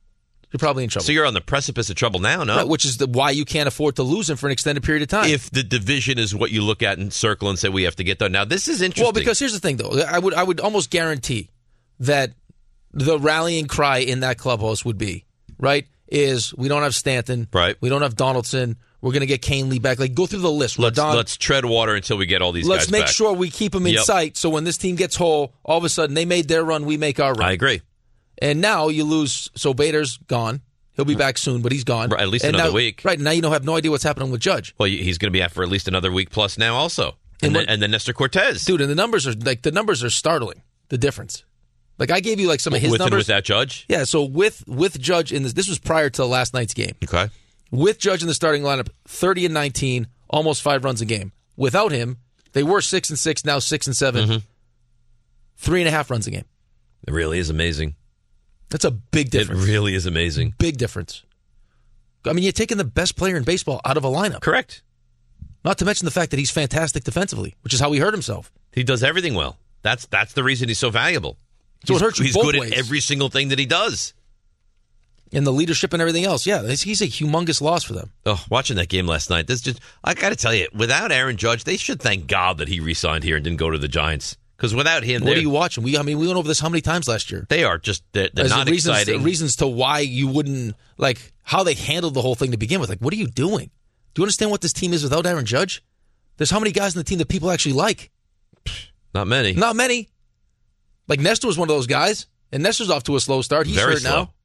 you're probably in trouble. So you're on the precipice of trouble now, no? Right, which is the, why you can't afford to lose him for an extended period of time. If the division is what you look at and circle and say we have to get done. Now, this is interesting. Well, because here's the thing, though. I would I would almost guarantee that the rallying cry in that clubhouse would be, right, is we don't have Stanton. Right. We don't have Donaldson. We're going to get Kane Lee back. Like, go through the list. Let's, Rodon, let's tread water until we get all these let's guys make back. sure we keep them in Yep. sight so when this team gets whole, all of a sudden they made their run, we make our run. I agree. And now you lose. So Bader's gone. He'll be back soon, but he's gone. Right, at least and another now, week. Right, now you don't have no idea what's happening with Judge. Well, he's going to be out for at least another week plus now also. And, And then, what- and then Nestor Cortez. Dude, and the numbers are like the numbers are startling. The difference. Like I gave you like some of his With numbers. and without Judge? Yeah, so with with Judge in this, this was prior to last night's game. Okay. With Judge in the starting lineup, thirty and nineteen, almost five runs a game. Without him, they were six and six, now six and seven, Mm-hmm. three and a half runs a game. It really is amazing. That's a big difference. It really is amazing. Big difference. I mean, you're taking the best player in baseball out of a lineup. Correct. Not to mention the fact that he's fantastic defensively, which is how he hurt himself. He does everything well. That's that's the reason he's so valuable. So it he's, hurts you He's both good ways. at every single thing that he does. And the leadership and everything else. Yeah, he's a humongous loss for them. Oh, watching that game last night, this just I got to tell you, without Aaron Judge, they should thank God that he re-signed here and didn't go to the Giants. Because without him, What are you watching? We, I mean, we went over this how many times last year? They are just they're, they're As not reasons, exciting. Reasons to why you wouldn't like how they handled the whole thing to begin with. Like, what are you doing? Do you understand what this team is without Aaron Judge? There's how many guys in the team that people actually like? Not many. Not many. Like Nestor was one of those guys, and Nestor's off to a slow start. He's Very hurt slow. now.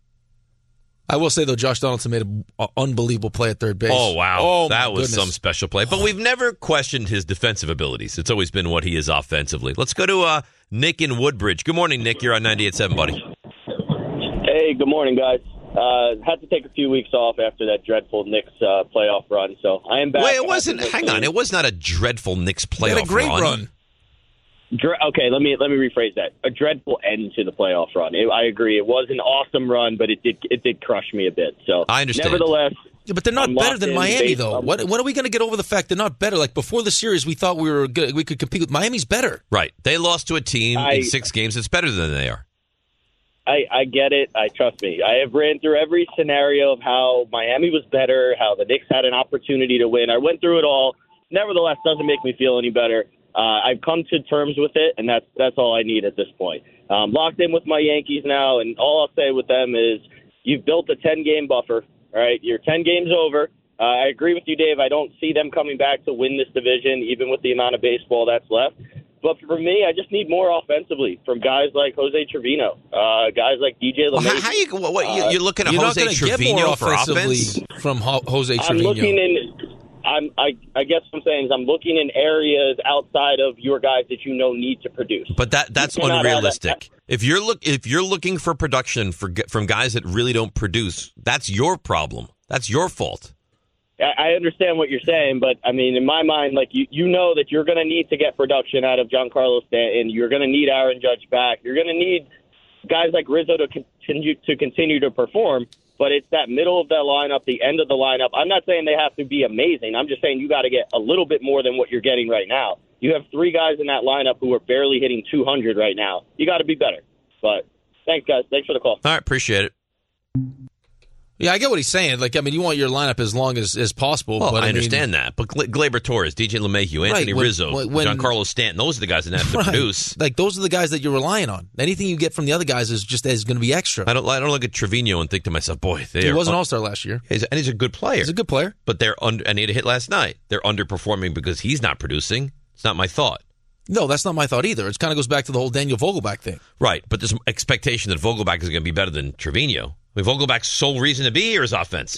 I will say though, Josh Donaldson made an unbelievable play at third base. Oh wow, Oh, that my was goodness. some special play. But we've never questioned his defensive abilities. It's always been what he is offensively. Let's go to uh, Nick in Woodbridge. Good morning, Nick. You're on ninety-eight point seven, buddy. Hey, good morning, guys. Uh, had to take a few weeks off after that dreadful Knicks uh, playoff run, so I am back. Wait, it wasn't. Hang on, it was not a dreadful Knicks playoff They had a great run. run. Dre- okay, let me let me rephrase that. A dreadful end to the playoff run. It, I agree. It was an awesome run, but it did it did crush me a bit. So I understand. Nevertheless, Yeah, but they're not I'm better locked than in Miami, based though. on- What What are we going to get over the fact they're not better? Like before the series, we thought we were good. We could compete with Miami's better. Right. They lost to a team I- in six games that's better than they are. I, I get it. I trust me. I have ran through every scenario of how Miami was better, how the Knicks had an opportunity to win. I went through it all. Nevertheless, doesn't make me feel any better. Uh, I've come to terms with it, and that's that's all I need at this point. Um, locked in with my Yankees now, and all I'll say with them is you've built a ten-game buffer. All right, you're ten games over. Uh, I agree with you, Dave. I don't see them coming back to win this division, even with the amount of baseball that's left. But for me, I just need more offensively from guys like Jose Trevino, uh, guys like D J Well, LeMahieu. how, how you, what, what, you- Uh, you're looking at You're not Jose going to get Trevino more for offensively offense? from Ho- Jose I'm Trevino. looking in. I'm, I, I guess what I'm saying is I'm looking in areas outside of your guys that you know need to produce. But that that's You cannot have unrealistic. If you're look if you're looking for production for from guys that really don't produce, that's your problem. That's your fault. I I understand what you're saying, but I mean, in my mind, like you, you know that you're going to need to get production out of Giancarlo Stanton. You're going to need Aaron Judge back. You're going to need guys like Rizzo to continue to continue to perform. But it's that middle of that lineup, the end of the lineup. I'm not saying they have to be amazing. I'm just saying you got to get a little bit more than what you're getting right now. You have three guys in that lineup who are barely hitting two hundred right now. You got to be better. But thanks, guys. Thanks for the call. All right, appreciate it. Yeah, I get what he's saying. Like, I mean, you want your lineup as long as, as possible. Well, but I I mean, understand that. But Gla- Glaber Torres, D J LeMahieu, Anthony Right, when- Rizzo, when- when- Giancarlo Stanton, those are the guys that have to Right. produce. Like, those are the guys that you're relying on. Anything you get from the other guys is just is going to be extra. I don't. I don't look at Trevino and think to myself, "Boy, they He are." was an all-star last year. He's, and he's a good player. He's a good player. But they're under. And he had a hit last night. They're underperforming because he's not producing. It's not my thought. No, that's not my thought either. It kind of goes back to the whole Daniel Vogelback thing. Right, but there's expectation that Vogelback is going to be better than Trevino. I mean, Vogelback's sole reason to be here is offense.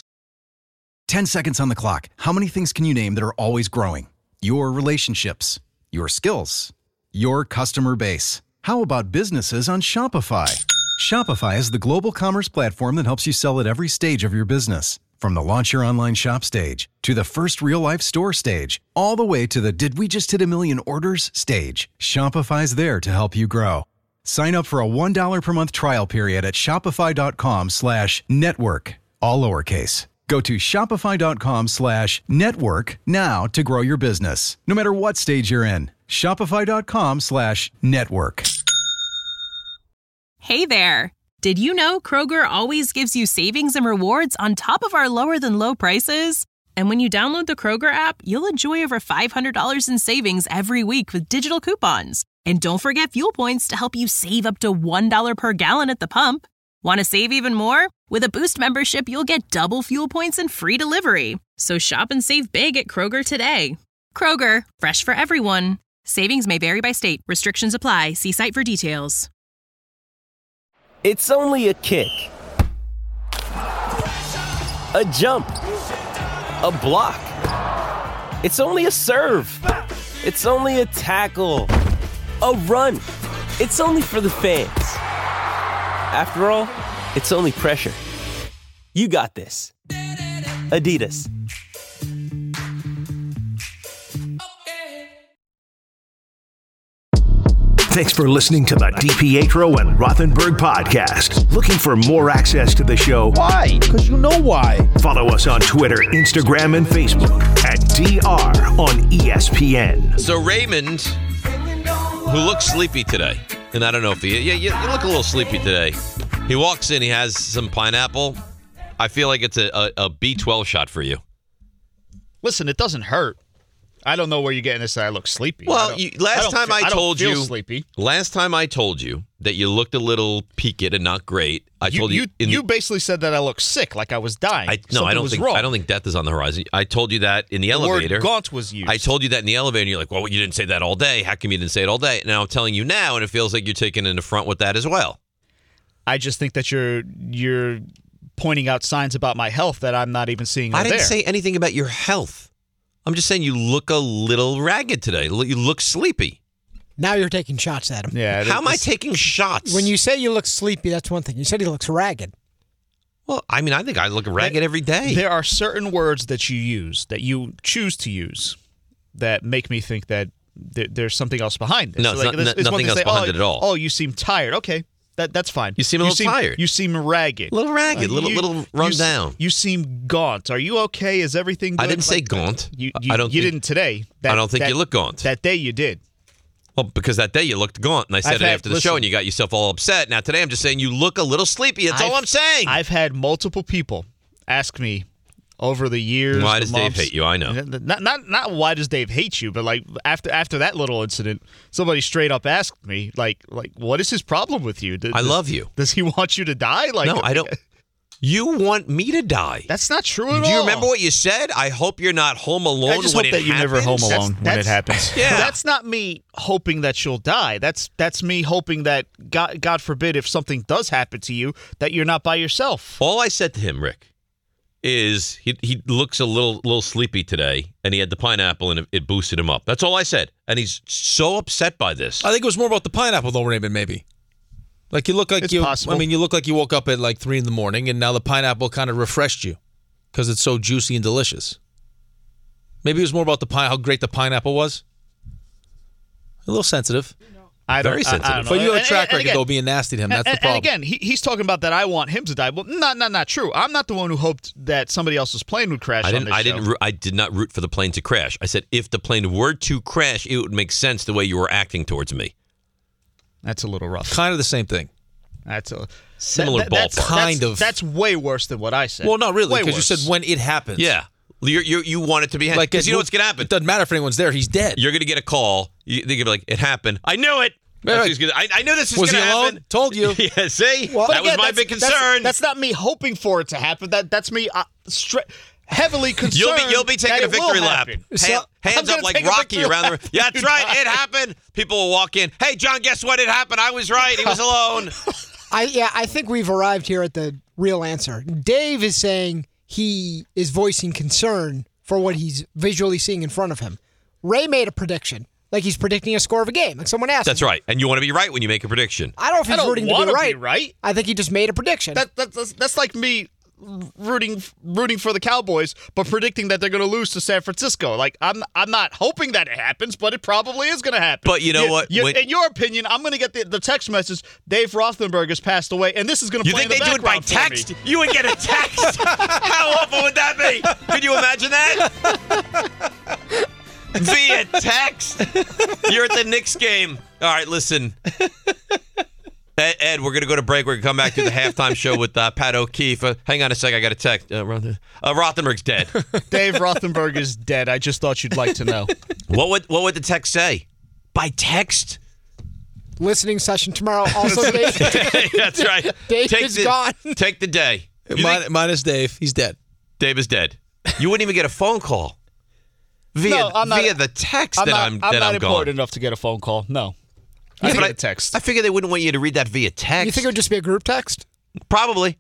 ten seconds on the clock. How many things can you name that are always growing? Your relationships, your skills, your customer base. How about businesses on Shopify? Shopify is the global commerce platform that helps you sell at every stage of your business. From the launch your online shop stage to the first real life store stage, all the way to the did we just hit a million orders stage. Shopify's there to help you grow. Sign up for a one dollar per month trial period at shopify.com slash network, all lowercase. Go to shopify.com slash network now to grow your business. No matter what stage you're in, shopify.com slash network. Hey there. Did you know Kroger always gives you savings and rewards on top of our lower-than-low prices? And when you download the Kroger app, you'll enjoy over five hundred dollars in savings every week with digital coupons. And don't forget fuel points to help you save up to one dollar per gallon at the pump. Want to save even more? With a Boost membership, you'll get double fuel points and free delivery. So shop and save big at Kroger today. Kroger, fresh for everyone. Savings may vary by state. Restrictions apply. See site for details. It's only a kick, a jump, a block. It's only a serve. It's only a tackle, a run. It's only for the fans. After all, it's only pressure. You got this. Adidas. Thanks for listening to the DiPietro and Rothenberg podcast. Looking for more access to the show? Why? Because you know why. Follow us on Twitter, Instagram, and Facebook at D R on E S P N. So Raymond, who looks sleepy today, and I don't know if he, yeah, you, you look a little sleepy today. He walks in, he has some pineapple. I feel like it's a, a, a B twelve shot for you. Listen, it doesn't hurt. I don't know where you're getting this that I look sleepy. Well, you, last I time I, I told feel you, sleepy. last time I told you that you looked a little peaked and not great. I You, told you, you, in you the, basically said that I look sick, like I was dying. I, no, Something I don't was think wrong. I don't think death is on the horizon. I told you that in the, The elevator. word gaunt was used. I told you that in the elevator, and you're like, "Well, you didn't say that all day. How come you didn't say it all day?" Now I'm telling you now, and it feels like you're taking in the front with that as well. I just think that you're you're pointing out signs about my health that I'm not even seeing. I didn't there. say anything about your health. I'm just saying you look a little ragged today. You look sleepy. Now you're taking shots at him. Yeah. How am I taking shots? When you say you look sleepy, that's one thing. You said he looks ragged. Well, I mean, I think I look ragged every day. There are certain words that you use, that you choose to use, that make me think that th- there's something else behind this. No, So, it's like, not- this- n- it's one nothing thing to else say, behind oh, it at all. Oh, you seem tired. Okay, that that's fine. You seem a little seem, tired. You seem ragged. A little ragged, Uh, little you- little run you, s- down. You seem gaunt. Are you okay? Is everything good? I didn't say Like, gaunt. You, you, I don't you think- didn't today. That, I don't think that- you look gaunt. That day you did. Well, because that day you looked gaunt, and I said I've it had- after the listen. show, and you got yourself all upset. Now today I'm just saying you look a little sleepy. That's all I've- I'm saying. I've had multiple people ask me over the years. Why the does Dave months- hate you? I know. Not, not not why does Dave hate you, but like after after that little incident, somebody straight up asked me, like, like what is his problem with you? Does, I love you. Does he want you to die? Like, no, I don't. You want me to die. That's not true at Do you all. remember what you said? I hope you're not home alone I just when hope it that you're never home happens. alone when it That's- happens. Yeah. That's not me hoping that you'll die. That's that's me hoping that God God forbid if something does happen to you that you're not by yourself. All I said to him, Rick, is he he looks a little little sleepy today, and he had the pineapple, and it, it boosted him up. That's all I said, and he's so upset by this. I think it was more about the pineapple, though, Raymond. Maybe. Like you look like It's you. possible. I mean, you look like you woke up at like three in the morning, and now the pineapple kind of refreshed you because it's so juicy and delicious. Maybe it was more about the pine, how great the pineapple was. A little sensitive. I don't, Very I- I sensitive. don't know. But you have a And- track and record, again- though, being nasty to him. That's and, the problem. And again, he, he's talking about that I want him to die. Well, not not not true. I'm not the one who hoped that somebody else's plane would crash. I on didn't. this I show. didn't. Root, I did not root for the plane to crash. I said if the plane were to crash, it would make sense the way you were acting towards me. That's a little rough. Kind of the same thing. That's a Similar that- that's, ballpark. Kind that's, of. That's way worse than what I said. Well, not really, Way because you worse. said when it happens. Yeah, you you you want it to be Like, because it- you know what's gonna happen. It doesn't matter if anyone's there. He's dead. You're gonna get a call. You, they're gonna be like, "It happened. I knew it. That's Right. who's gonna- I, I knew this was, Was he gonna alone? happen." Told you. Yeah. See, Well, that was again, my that's- big that's- concern. That's, not me hoping for it to happen. That that's me uh, stra- heavily concerned. You'll be you'll be taking that a it will victory lap. happen. Hand- So, I'm hands gonna up like take a Rocky victory around the lap. room. Yeah, that's right. It happened. People will walk in. Hey, John, guess what? It happened. I was right. He was alone. I yeah, I think we've arrived here at the real answer. Dave is saying he is voicing concern for what he's visually seeing in front of him. Ray made a prediction, like he's predicting a score of a game. Like someone asked That's him. right. And you want to be right when you make a prediction. I don't know if I he's don't rooting to wanna be be right. right. I think he just made a prediction. That, that, that's, that's like me rooting rooting for the Cowboys, but predicting that they're going to lose to San Francisco. Like I'm I'm not hoping that it happens, but it probably is going to happen. But you know what? you- When- in your opinion, I'm going to get the, the text message. Dave Rothenberg has passed away, and this is going to You play think in they the do it by background for text? me. You would get a text. How awful would that be? Could you imagine that? Via text. You're at the Knicks game. All right, listen. Ed, Ed, we're going to go to break. We're going to come back to the halftime show with uh, Pat O'Keefe. Uh, hang on a sec. I got a text. Uh, Roth- uh, Rothenberg's dead. Dave Rothenberg is dead. I just thought you'd like to know. What would what would the text say? By text? Listening session tomorrow. Also, Dave. That's right. Dave take is the, gone. Take the day. You Min- think- minus Dave. He's dead. Dave is dead. You wouldn't even get a phone call via No, I'm not- via the text I'm that not, I'm I'm that not I'm important gone. enough to get a phone call. No. I Yeah, get but a text. I figure they wouldn't want you to read that via text. You think it would just be a group text? Probably.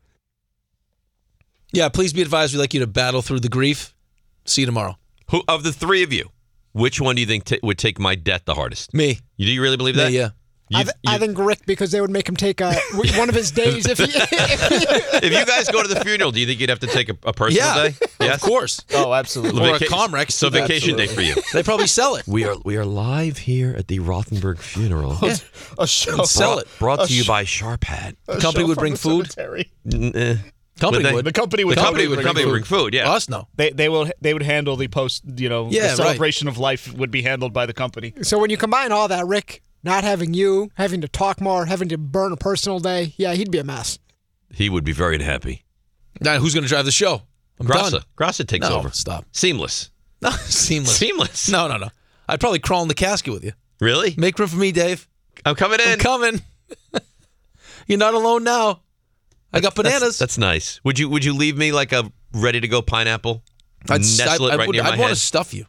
Yeah, please be advised. We'd like you to battle through the grief. See you tomorrow. Who of the three of you, which one do you think t- would take my death the hardest? Me. You, do you really believe Me, that? yeah. I, You've- th- I think Rick, because they would make him take uh, one of his days if he. If you guys go to the funeral, do you think you'd have to take a, a personal Yeah, day? Yes, of course. Oh, absolutely. Or a Vaca- Comrex. So vacation day for you. They probably sell it. We are we are live here at the Rothenberg funeral. Yeah. A show. Sell it. Brought A to you sh- by Sharp Hat. A The company show would from bring the food. cemetery. N- eh. Company Would they? would. The company would. The company totally would bring company food. would bring food. Yeah. Us, no. They they will they would handle the post. You know, Yeah, the right. celebration of life would be handled by the company. So when you combine all that, Rick not having you, having to talk more, having to burn a personal day, yeah, he'd be a mess. He would be very unhappy. Now, who's going to drive the show? I'm Grassa. done. Grassa takes No, over. stop. Seamless. No, seamless. Seamless. No, no, no. I'd probably crawl in the casket with you. Really? Make room for me, Dave. I'm coming in. I'm coming. You're not alone now. I got bananas. That's, that's nice. Would you Would you leave me like a ready to go pineapple? I'd, Nestle I, it right I would, near my I'd want head. to stuff you.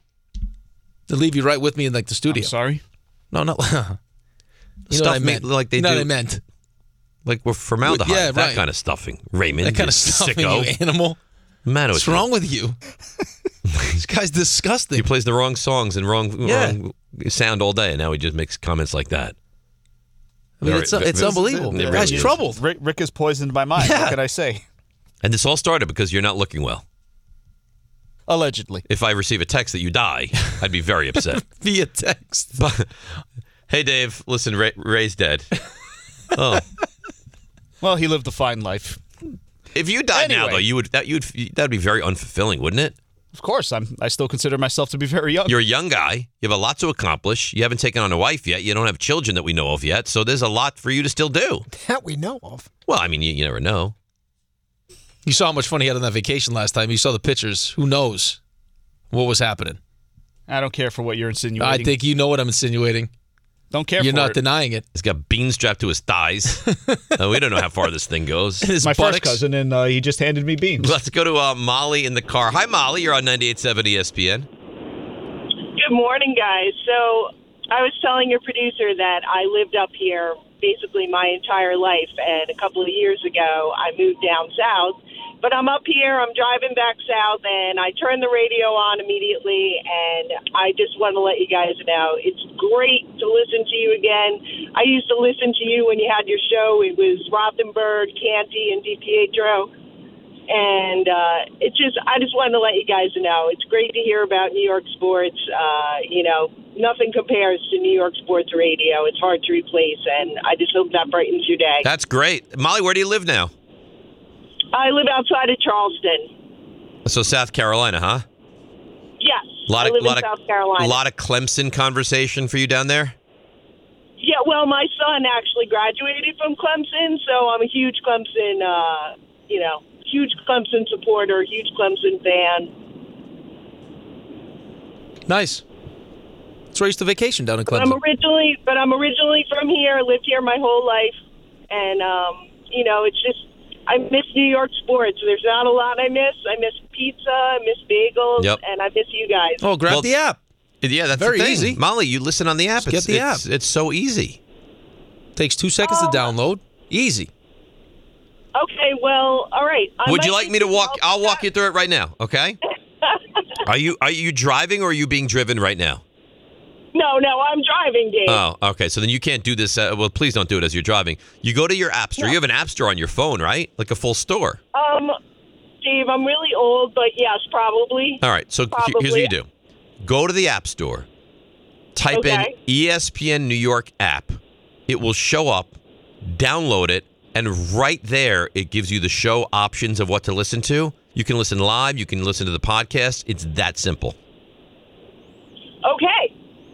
To leave you right with me in like the studio. I'm sorry. No, no. you know Stuff what I me meant. like they you know do. what I meant. Like we're formaldehyde. Yeah, that right. kind of stuffing. Raymond, That kind you of stuffing, sicko. you animal. Man, What's wrong with you? This guy's disgusting. He plays the wrong songs and wrong, Yeah. wrong sound all day, and now he just makes comments like that. I mean, Very- it's, it's very- unbelievable. it The really guy's is. troubled. Rick, Rick has poisoned my mind. Yeah. What can I say? And this all started because you're not looking well. Allegedly. If I receive a text that you die, I'd be very upset. Via text. But, hey, Dave, listen, Ray, Ray's dead. Oh, Well, he lived a fine life. if you died now, Anyway. though, you would that you'd that'd be very unfulfilling, wouldn't it? Of course, I'm. I still consider myself to be very young. You're a young guy. You have a lot to accomplish. You haven't taken on a wife yet. You don't have children that we know of yet. So there's a lot for you to still do. That we know of. Well, I mean, you, you never know. You saw how much fun he had on that vacation last time. You saw the pictures. Who knows what was happening? I don't care for what you're insinuating. I think you know what I'm insinuating. Don't care You're for not it. denying it. He's got beans strapped to his thighs. Uh, we don't know how far this thing goes. His My first buttocks. cousin, and uh, he just handed me beans. Let's go to uh, Molly in the car. Hi, Molly. You're on ninety-eight point seven E S P N. Good morning, guys. So I was telling your producer that I lived up here basically my entire life, and a couple of years ago I moved down south. But I'm up here, I'm driving back south, and I turn the radio on immediately, and I just want to let you guys know it's great to listen to you again. I used to listen to you when you had your show. It was Rothenberg, Canty, and DiPietro. And uh, it just, I just wanted to let you guys know it's great to hear about New York sports. Uh, you know, nothing compares to New York sports radio. It's hard to replace, and I just hope that brightens your day. That's great. Molly, where do you live now? I live outside of Charleston. So South Carolina, huh? Yes, A lot I of, live lot in of, South Carolina. A lot of Clemson conversation for you down there? Yeah, well, my son actually graduated from Clemson, so I'm a huge Clemson, uh, you know, huge Clemson supporter, huge Clemson fan. Nice. That's where I used to vacation down in But I'm Clemson. originally, but I'm originally from here. Lived here my whole life, and um, you know, it's just I miss New York sports. There's not a lot I miss. I miss pizza, I miss bagels, Yep. and I miss you guys. Oh, grab Well, the app. Yeah, that's Very the thing. easy. Molly, you listen on the app. Just get It's, the it's, it's so easy. Takes two seconds Oh. to download. Easy. Okay, well, all right. I Would might you like need me to some walk? help I'll with walk that. you through it right now, okay? Are you are you driving or are you being driven right now? No, no, I'm driving, Dave. Oh, okay. So then you can't do this. Uh, well, please don't do it as you're driving. You go to your app store. You have an app store on your phone, right? Like a full store. Um, Dave, I'm really old, but yes, probably. All right. So he- Probably. here's what you do. Go to the app store. Type in Okay. E S P N New York app. It will show up. Download it. And right there, it gives you the show options of what to listen to. You can listen live. You can listen to the podcast. It's that simple. Okay.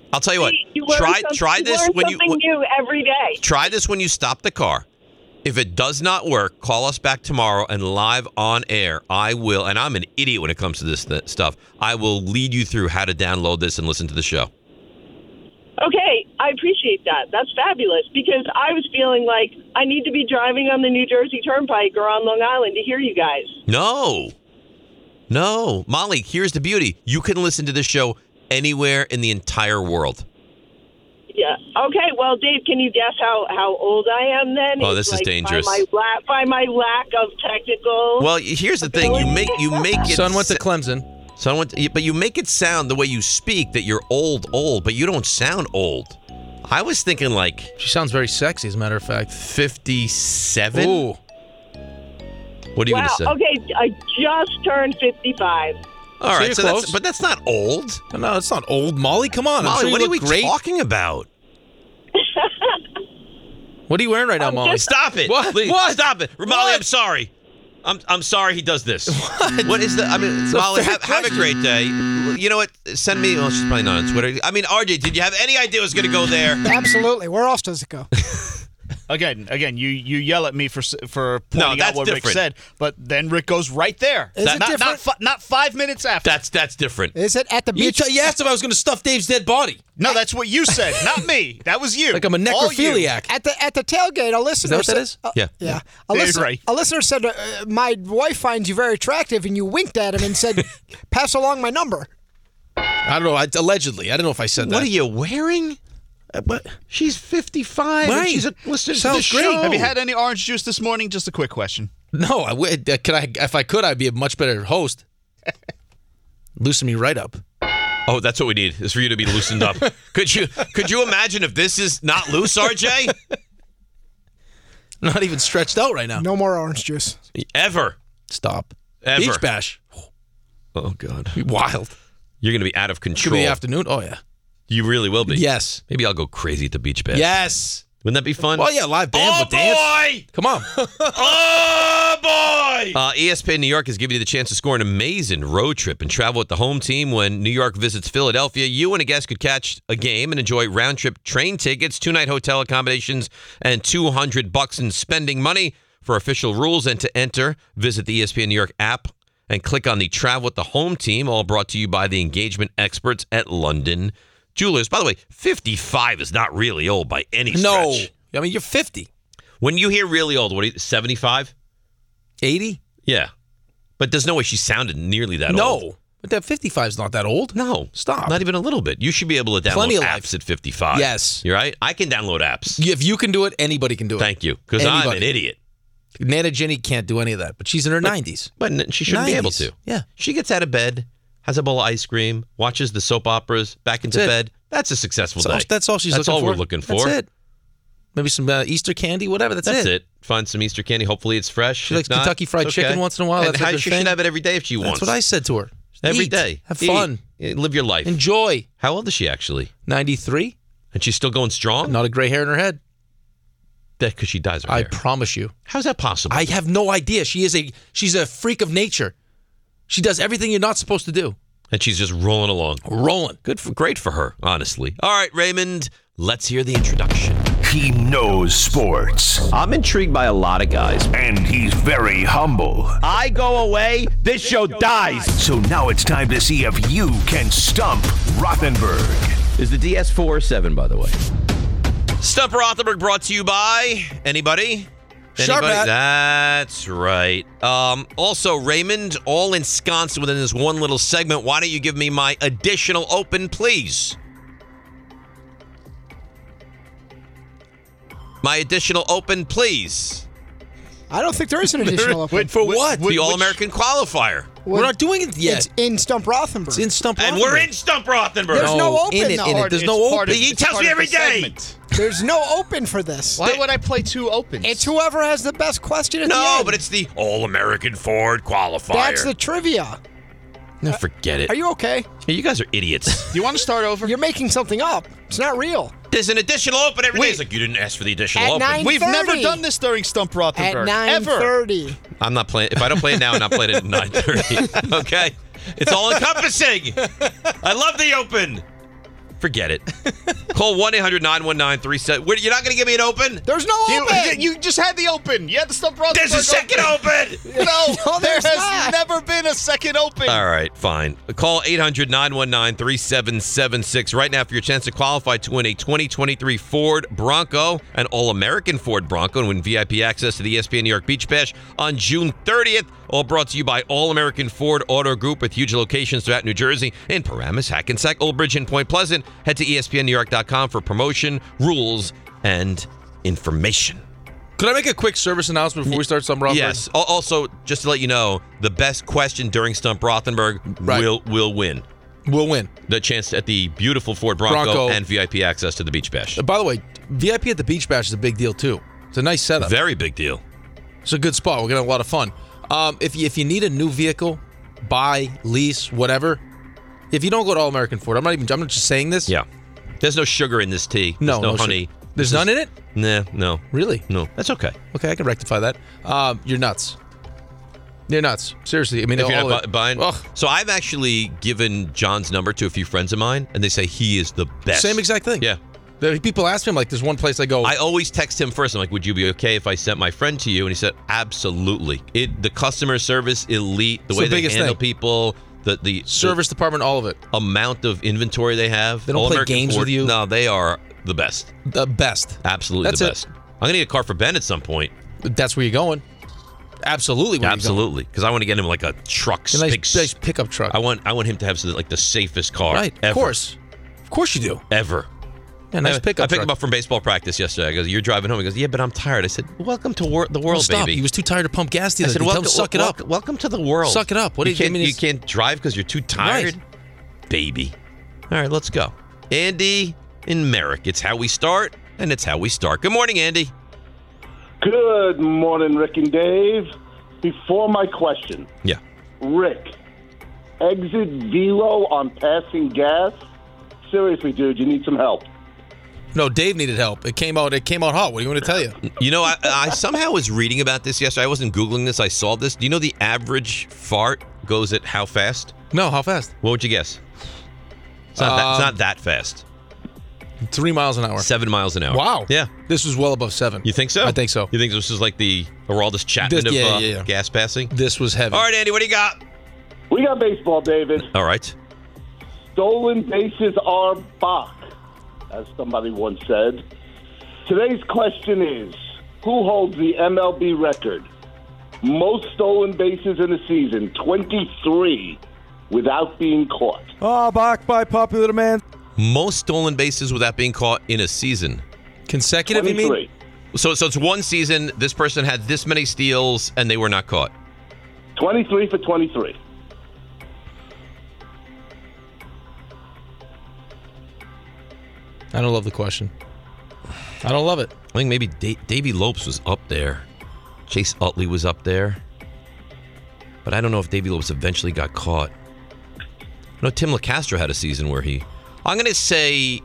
I'll tell you what. You learn Try something- try you this learn when you something new every day. try this when you stop the car. If it does not work, call us back tomorrow and live on air. I will, and I'm an idiot when it comes to this th- stuff. I will lead you through how to download this and listen to the show. Okay, I appreciate that. That's fabulous because I was feeling like I need to be driving on the New Jersey Turnpike or on Long Island to hear you guys. No. No. Molly, here's the beauty. You can listen to this show anywhere in the entire world. Yeah. Okay. Well, Dave, can you guess how, how old I am then? Oh, It's this is like dangerous. By my, la- by my lack of technical. Well, here's the thing. You make you make it. Son went to Clemson. Son went, to, but you make it sound the way you speak that you're old, old, but you don't sound old. I was thinking like she sounds very sexy. As a matter of fact, fifty-seven. Ooh. What are you wow. going to say? Okay, I just turned fifty-five. All right, you're so close. that's, but that's not old. No, it's not old. Molly, come on. I'm Molly, sure you what are look we great. talking about? What are you wearing right now, Molly? Stop it! What? Please, What? Stop it, Molly. What? I'm sorry. I'm I'm sorry he does this. What? What is the? I mean, It's a Molly, fair have, have a great day. You know what? Send me. Well, she's probably not on Twitter. I mean, R J, did you have any idea it was going to go there? Absolutely. Where else does it go? Again, again, you, you yell at me for s- for No, pointing that's out what different. Rick said, but then Rick goes right there. Is it not, different? Not, fi- not five minutes after. That's that's different. Is it at the You, beach? t- you asked if I was going to stuff Dave's dead body. No, that's what you said, not me. That was you. Like I'm a All you. necrophiliac. At the at the tailgate, a listener Is that what that said, is? uh, Yeah. yeah. A, Yeah, listener, right. a listener said, uh, "My wife finds you very attractive," and you winked at him and said, "Pass along my number." I don't know. I, allegedly, I don't know if I said that. What are you wearing? Uh, but She's fifty-five. And Right. she's a listener to Sounds the great. show. Have you had any orange juice this morning? Just a quick question. no, I would. Uh, could I? If I could, I'd be a much better host. Loosen me right up. Oh, that's what we need. Is for you to be loosened up. Could you Could you imagine if this is not loose, R J? Not even stretched out right now. No more orange juice. Ever. Stop. Ever. Beach bash. Oh God. Wild. You're going to be out of Could control. be the afternoon. Oh yeah. You really will be. Yes. Maybe I'll go crazy at the beach bash. Yes. Wouldn't that be fun? Well, yeah, live band Oh with dance. boy! Come on. Oh boy! Uh, E S P N New York is giving you the chance to score an amazing road trip and travel with the home team when New York visits Philadelphia. You and a guest could catch a game and enjoy round trip train tickets, two night hotel accommodations, and two hundred bucks in spending money. For official rules and to enter, visit the E S P N New York app and click on the Travel with the Home Team. All brought to you by the engagement experts at London Jewelers. By the way, fifty-five is not really old by any stretch. No. I mean, you're fifty. When you hear really old, what are you, seventy-five? eighty? Yeah. But there's no way she sounded nearly that no. old. No. But that fifty-five is not that old. No. Stop. Not even a little bit. You should be able to download Plenty of apps life. at fifty-five. Yes. You're right? I can download apps. If you can do it, anybody can do it. Thank you. Because I'm Anybody. an idiot. Nana Jenny can't do any of that, but she's in her nineties. But n- she shouldn't be able to. Yeah. She gets out of bed, has a bowl of ice cream, watches the soap operas, back into That's it. bed. That's a successful That's all, day. that's all she's That's looking all for. we're looking for. That's it. Maybe some uh, Easter candy, whatever. That's, That's it. Find some Easter candy. Hopefully it's fresh. She If likes not, Kentucky Fried it's okay. Chicken once in a while. And That's how, like her she thing. should have it every day if she wants. That's what I said to her. Every Eat. day. Have Eat. fun. Live your life. Enjoy. How old is she actually? ninety-three. And she's still going strong? Not a gray hair in her head. That because she dyes her I hair. promise you. How's that possible? I have no idea. She is a she's a freak of nature. She does everything you're not supposed to do. And she's just rolling along. Rolling. Good for great for her, honestly. All right, Raymond, let's hear the introduction. He knows sports. I'm intrigued by a lot of guys. And he's very humble. I go away, this show dies. So now it's time to see if you can stump Rothenberg. Is the D S four or seven, by the way? Stump Rothenberg brought to you by anybody? Sharp Anybody? Hat. That's right. Um, also, Raymond, all ensconced within this one little segment. Why don't you give me my additional open, please? My additional open, please. I don't think there is an additional open. For what? The All-American qualifier. We're not doing it yet. It's in Stump Rothenberg. It's in Stump And Rothenberg. we're in Stump Rothenberg. There's no open, in it, though. in it. There's no It's part open. of- He it's tells part me of every the day. segment. There's no open for this. Why would I play two opens? It's whoever has the best question at the No, end. but it's the All-American Ford qualifier. That's the trivia. No, forget it. Are you okay? Hey, you guys are idiots. Do you want to start over? You're making something up. It's not real. There's an additional open every day. Wait. It's like, you didn't ask for the additional At open. nine We've never thirty. done this during Stump At Rothenberg. nine Ever. thirty. I'm not playing. If I don't play it now, I'm not playing it at nine thirty. Okay? It's all encompassing. I love the open. Forget it. Call one eight hundred nine one nine three seven. You're not going to give me an open? There's no You, open. you just had the open. You had the Stump Rothenberg There's a second open. No, No, there there's has not. never been a second open. All right, fine. Call eight hundred nine one nine three seven seven six right now for your chance to qualify to win a twenty twenty-three Ford Bronco, an All-American Ford Bronco, and win V I P access to the E S P N New York Beach Bash on June thirtieth. All brought to you by All-American Ford Auto Group with huge locations throughout New Jersey in Paramus, Hackensack, Old Bridge, and Point Pleasant. Head to E S P N New York dot com for promotion, rules, and information. Could I make a quick service announcement before we start Stump Rothenberg? Yes. Al- Also, just to let you know, the best question during Stump Rothenberg Right. will will win. We'll win. The chance at the beautiful Ford Bronco, Bronco. and V I P access to the Beach Bash. Uh, By the way, V I P at the Beach Bash is a big deal, too. It's a nice setup. Very big deal. It's a good spot. We're going to have a lot of fun. Um, if, you, if you need a new vehicle, buy, lease, whatever, if you don't go to All-American Ford, I'm not even, I'm not just saying this. Yeah. There's no sugar in this tea. There's No, no, no honey. sugar. There's none in it? Nah, no. Really? No. That's okay. Okay, I can rectify that. Um, you're nuts. You're nuts. Seriously. I mean, If you're all not of bu- it- buying. Ugh. So I've actually given John's number to a few friends of mine, and they say he is the best. Same exact thing. Yeah. The people ask me, like, there's one place I go. I always text him first. I'm like, would you be okay if I sent my friend to you? And he said, absolutely. It The customer service, elite. The It's way the they biggest handle thing. people. The, the Service the department, all of it. amount of inventory they have. They don't play All-American games Ford- with you. No, they are the best. The best. Absolutely That's the it. best. I'm going to get a car for Ben at some point. That's where you're going. Absolutely. Where Absolutely. Because I want to get him like a truck. You're going. A big nice, nice pickup truck. I want I want him to have like the safest car Right. ever. Of course. Of course you do. Ever. Yeah, nice I, pickup I picked truck. him up from baseball practice yesterday. I goes, you're driving home. He goes, yeah, but I'm tired. I said, welcome to wor- the world, Well, stop. baby. He was too tired to pump gas the I other said, day. Tell him, welcome, suck it wel- up. Welcome to the world. Suck it up. What do you you- I can't, mean, you it's- can't drive because you're too tired? Right. Baby. All right, let's go. Andy in Merrick. It's how we start, and it's how we start. Good morning, Andy. Good morning, Rick and Dave. Before my question, Yeah. Rick, exit velo on passing gas? Seriously, dude, you need some help. No, Dave needed help. It came out. It came out hot. What do you want to tell you? You know, I, I somehow was reading about this yesterday. I wasn't Googling this. I saw this. Do you know the average fart goes at how fast? No, how fast? What would you guess? It's not, that, it's Um, not that fast. Three miles an hour. Seven miles an hour. Wow. Yeah. This was well above seven. You think so? I think so. You think this is like the Aroldis Chapman This- of yeah, uh, yeah, yeah. gas passing? This was heavy. All right, Andy, what do you got? We got baseball, David. All right. Stolen bases are Bach, as somebody once said. Today's question is, who holds the M L B record? Most stolen bases in a season, twenty-three, without being caught. Oh, back by popular demand. Most stolen bases without being caught in a season. Consecutive, you mean? twenty-three. So, so it's one season. This person had this many steals, and they were not caught. twenty-three for twenty-three. I don't love the question. I don't love it. I think maybe da- Davey Lopes was up there. Chase Utley was up there. But I don't know if Davey Lopes eventually got caught. No, Tim LeCastro had a season where he... I'm going to say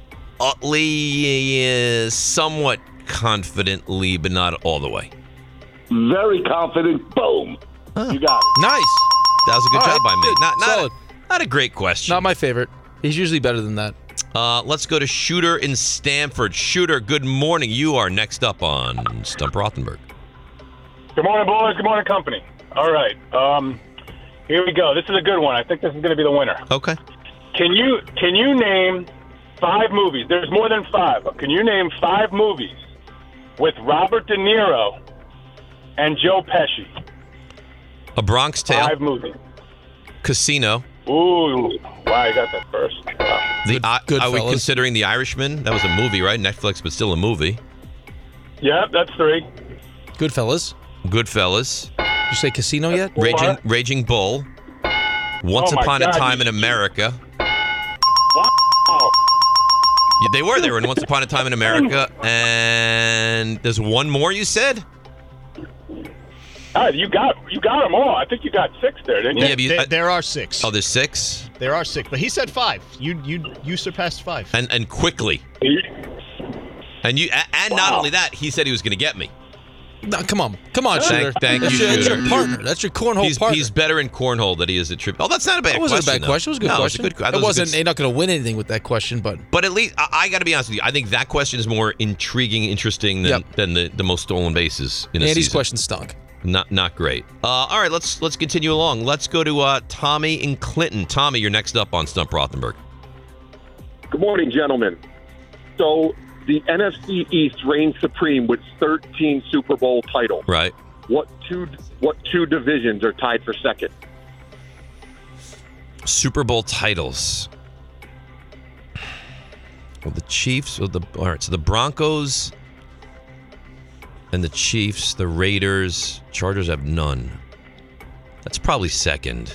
Utley is somewhat confidently, but not all the way. Very confident. Boom. You got it. Nice. That was a good All job right, by me. good. Not, not, Solid. A, not a great question. Not my favorite. He's usually better than that. Uh, let's go to Shooter in Stamford. Shooter, good morning. You are next up on Stump Rothenberg. Good morning, boys. Good morning, company. All right. Um, here we go. This is a good one. I think this is going to be the winner. Okay. Can you can you name five movies? There's more than five. But can you name five movies with Robert De Niro and Joe Pesci? A Bronx Tale. Five movies. Casino. Ooh, wow, you got that first. Wow. The I, Are we Goodfellas. considering The Irishman? That was a movie, right? Netflix, but still a movie. Yep, that's three. Goodfellas. Goodfellas. Did you say Casino yet? Raging, Raging Bull. Once Oh my Upon a God, Time you- in America. Wow. Yeah, they were. They were in Once Upon a Time in America. And there's one more you said? Ah, you got you got them all. I think you got six there, didn't you? Yeah, but you- There, there are six. Oh, there's six? There are six, but he said five. You you you surpassed five. And and quickly. And you a- and not only that, he said he was going to get me. No, come on. Come on, Thank- Shooter. thank that's you, your, that's Shooter. your partner. That's your cornhole He's, partner. he's better in cornhole than he is at trip. Oh, that's not a bad That wasn't question. a bad though. question. It was a good no, question. It, was a good, I thought it it was a wasn't. good- You're not going to win anything with that question, but But at least I, I got to be honest with you. I think that question is more intriguing, interesting than, Yep. than the, the most stolen bases in a Andy's season. question stunk. Not not great. Uh, all right, let's let's continue along. Let's go to uh, Tommy in Clinton. Tommy, you're next up on Stump Rothenberg. Good morning, gentlemen. So the N F C East reigns supreme with thirteen Super Bowl titles. Right. What two what two divisions are tied for second? Super Bowl titles. Well, the Chiefs. Well, the all right. So the Broncos and the Chiefs, the Raiders, Chargers have none. That's probably second.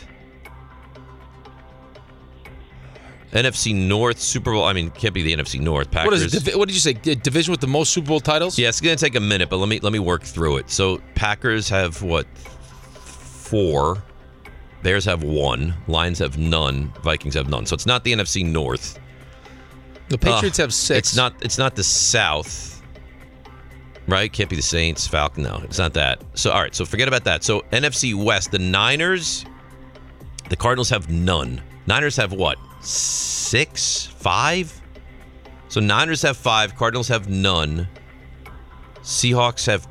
N F C North Super Bowl. I mean, can't be the N F C North. Packers. What is it? Divi- what did you say? D- division with the most Super Bowl titles? Yeah, it's going to take a minute, but let me let me work through it. So Packers have what? Four. Bears have one. Lions have none. Vikings have none. So it's not the N F C North. The Patriots Uh, have six. It's not. It's not the South. Right? Can't be the Saints. Falcon. No, it's not that. So all right. So forget about that. So N F C West. The Niners. The Cardinals have none. Niners have what? Six? Five? So Niners have five. Cardinals have none. Seahawks have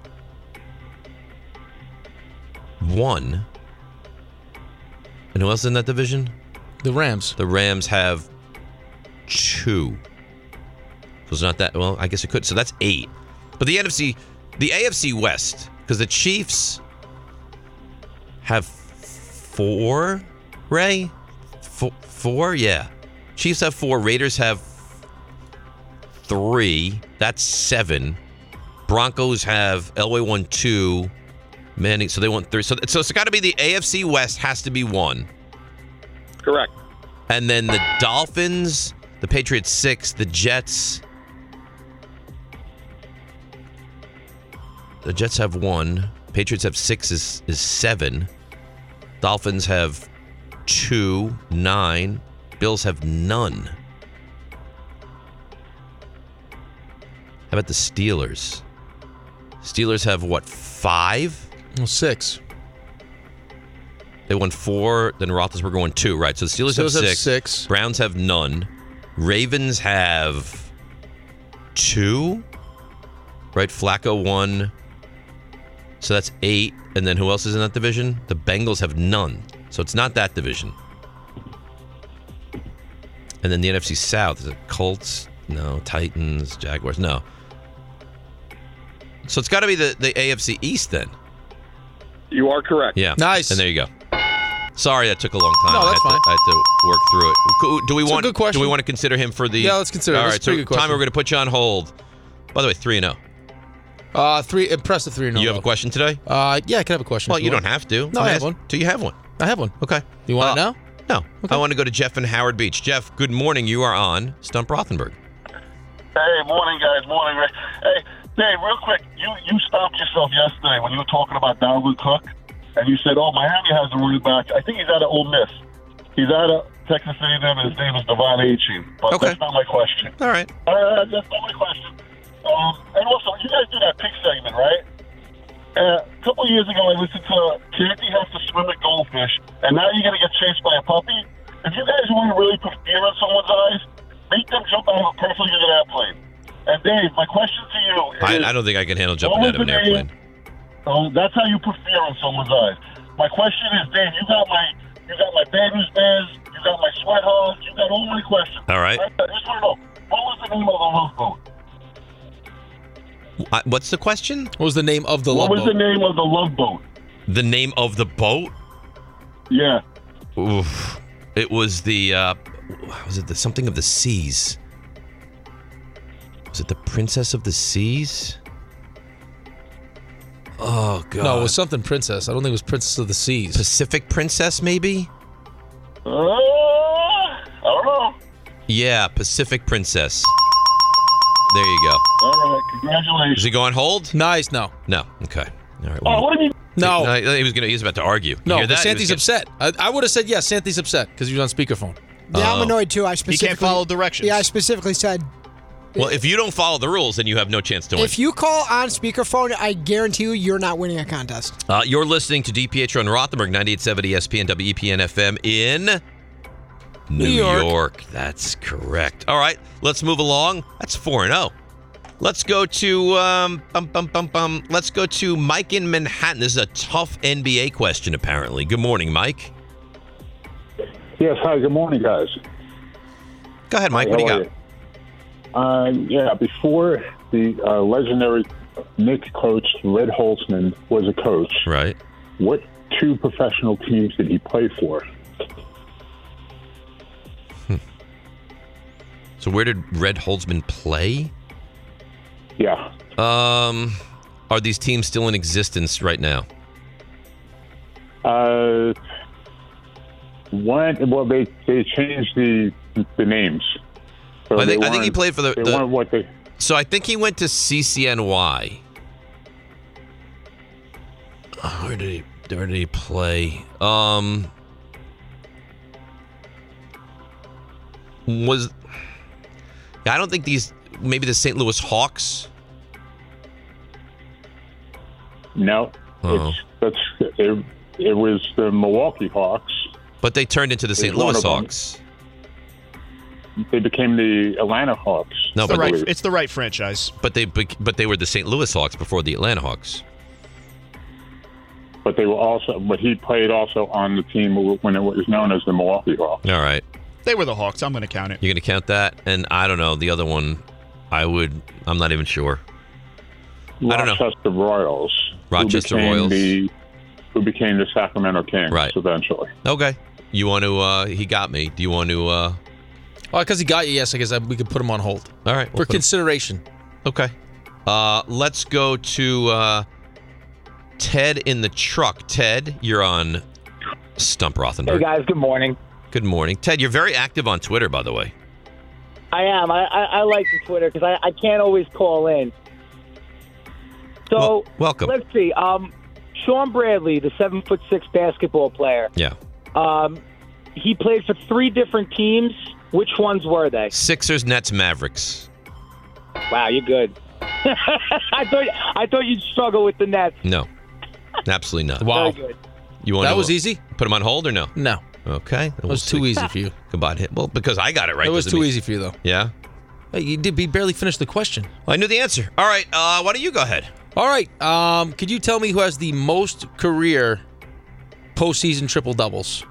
one. And who else is in that division? The Rams. The Rams have two. So it's not that. Well, I guess it could. So that's eight. But the N F C, the A F C West, because the Chiefs have four, Ray? Four, four? Yeah. Chiefs have four. Raiders have three. That's seven. Broncos have Elway won two. Manning, so they won three. So, so it's got to be the A F C West has to be one. Correct. And then the Dolphins, the Patriots six, the Jets. The Jets have one. Patriots have six is, is seven. Dolphins have two, nine. Bills have none. How about the Steelers? Steelers have what, five? Well, six. They won four, then Roethlisberger won two, right? So the Steelers, Steelers have, have six. six. Browns have none. Ravens have two, right? Flacco won. So that's eight. And then who else is in that division? The Bengals have none. So it's not that division. And then the N F C South, is it Colts? No. Titans, Jaguars? No. So it's got to be the, the A F C East then. You are correct. Yeah. Nice. And there you go. Sorry that took a long time. No, that's I had fine. To, I had to work through it. Co- Do we It's a want good question. Do we want to consider him for the Yeah, let's consider it. All That's right, a pretty so good question. Tommy, we're going to put you on hold. By the way, three and oh. Uh, three. Impressive three. No, You have a question today? Uh, yeah, I can have a question. Well, if you want. don't have to. No, Let I me have ask- one. Do you have one? I have one. Okay. You want Uh, it now? No. I want to go to Jeff in Howard Beach. Jeff, good morning. You are on Stump Rothenberg. Hey, morning, guys. Morning, Ray. Hey, Dave, real quick, you, you stopped yourself yesterday when you were talking about Dalvin Cook, and you said, oh, Miami has a running back. I think he's out of Ole Miss. He's out of Texas A and M, and his name is Devon Achane. But Okay. that's not my question. All right. Uh, that's not my question. Um, and also, you guys do that pick segment, right? Uh, a couple of years ago, I listened to Canty has to swim with goldfish, and now you're going to get chased by a puppy. If you guys want to really put fear in someone's eyes, make them jump out of a perfectly good airplane. And Dave, my question to you is... I, I don't think I can handle jumping what out of was an the name- airplane. Oh, that's how you put fear in someone's eyes. My question is, Dave, you got my, you got my Bears Bears, you got my Sweat Hogs, you got all my questions. All right. I just want to know, what was the name of the love boat? Uh, What's the question? What was the name of the What love was boat? the name of the love boat? The name of the boat? Yeah. Oof. It was the, uh, was it the something of the seas? Was it the Princess of the Seas? Oh, God. No, it was something Princess. I don't think it was Princess of the Seas. Pacific Princess, maybe? Uh, I don't know. Yeah, Pacific Princess. There you go. All right, congratulations. Does he go on hold? Nice, no. No. Okay. All right. Oh, what do you mean? No. No, he was gonna. He was about to argue. You No, hear but that? He was Santy's gonna- upset. I, I would have said yes. Santy's upset because he was on speakerphone. Yeah, I'm Oh. annoyed too. I He specifically can't follow directions. Yeah, I specifically said Well, if you don't follow the rules, then you have no chance to win. If you call on speakerphone, I guarantee you you're not winning a contest. Uh, you're listening to DiPietro and Rothenberg, ninety-eight point seven E S P N, W E P N F M in New, New York. York. That's correct. All right, let's move along. That's four and oh. Let's go to um, bum, bum, bum, bum. Let's go to Mike in Manhattan. This is a tough N B A question, apparently. Good morning, Mike. Yes, hi, good morning, guys. Go ahead, Mike. What do you got? Uh, yeah, before the uh, legendary Knicks coach Red Holzman was a coach, right? What two professional teams did he play for? Hmm. So where did Red Holzman play? Yeah. Um, are these teams still in existence right now? Uh, one. Well, they they changed the the names. So I think they I think he weren't- played for the. They the weren't what they. so I think he went to C C N Y. Oh, where did he? Where did he play? Um, was I don't think these. Maybe the Saint Louis Hawks. No, Oh. it's that's it. It was the Milwaukee Hawks. But they turned into the Saint one Louis of them. Hawks. They became the Atlanta Hawks. No, It's the but right. they, It's the right franchise. but they but they were the Saint Louis Hawks before the Atlanta Hawks. But they were also. But he played also on the team when it was known as the Milwaukee Hawks. All right. They were the Hawks. I'm going to count it. You're going to count that? And I don't know. The other one, I would, I'm not even sure. I don't know. Rochester Royals. Rochester who became Royals. The, who became the Sacramento Kings Right. eventually. Okay. You want to, uh, he got me. Do you want to, uh, Oh, because he got you, yes, I guess I, we could put him on hold. all right. For we'll put him- consideration. Okay. Uh, let's go to uh, Ted in the truck. Ted, you're on Stump Rothenberg. Hey guys, good morning. Good morning. Ted, you're very active on Twitter, by the way. I am. I, I, I like the Twitter because I, I can't always call in. So Well, welcome. Let's see. Um, Sean Bradley, the seven foot six basketball player. Yeah. Um, he played for three different teams. Which ones were they? Sixers, Nets, Mavericks. Wow, you're good. I thought I thought you'd struggle with the Nets. No. Absolutely not. Wow. Very good. You want That to, was easy? Put him on hold or no? No. Okay. That was too easy for you. Goodbye. Well, because I got it right. It was doesn't too mean- easy for you, though. Yeah? Hey, you did. You barely finished the question. Well, I knew the answer. All right. Uh, why don't you go ahead? All right. Um, could you tell me who has the most career postseason triple doubles?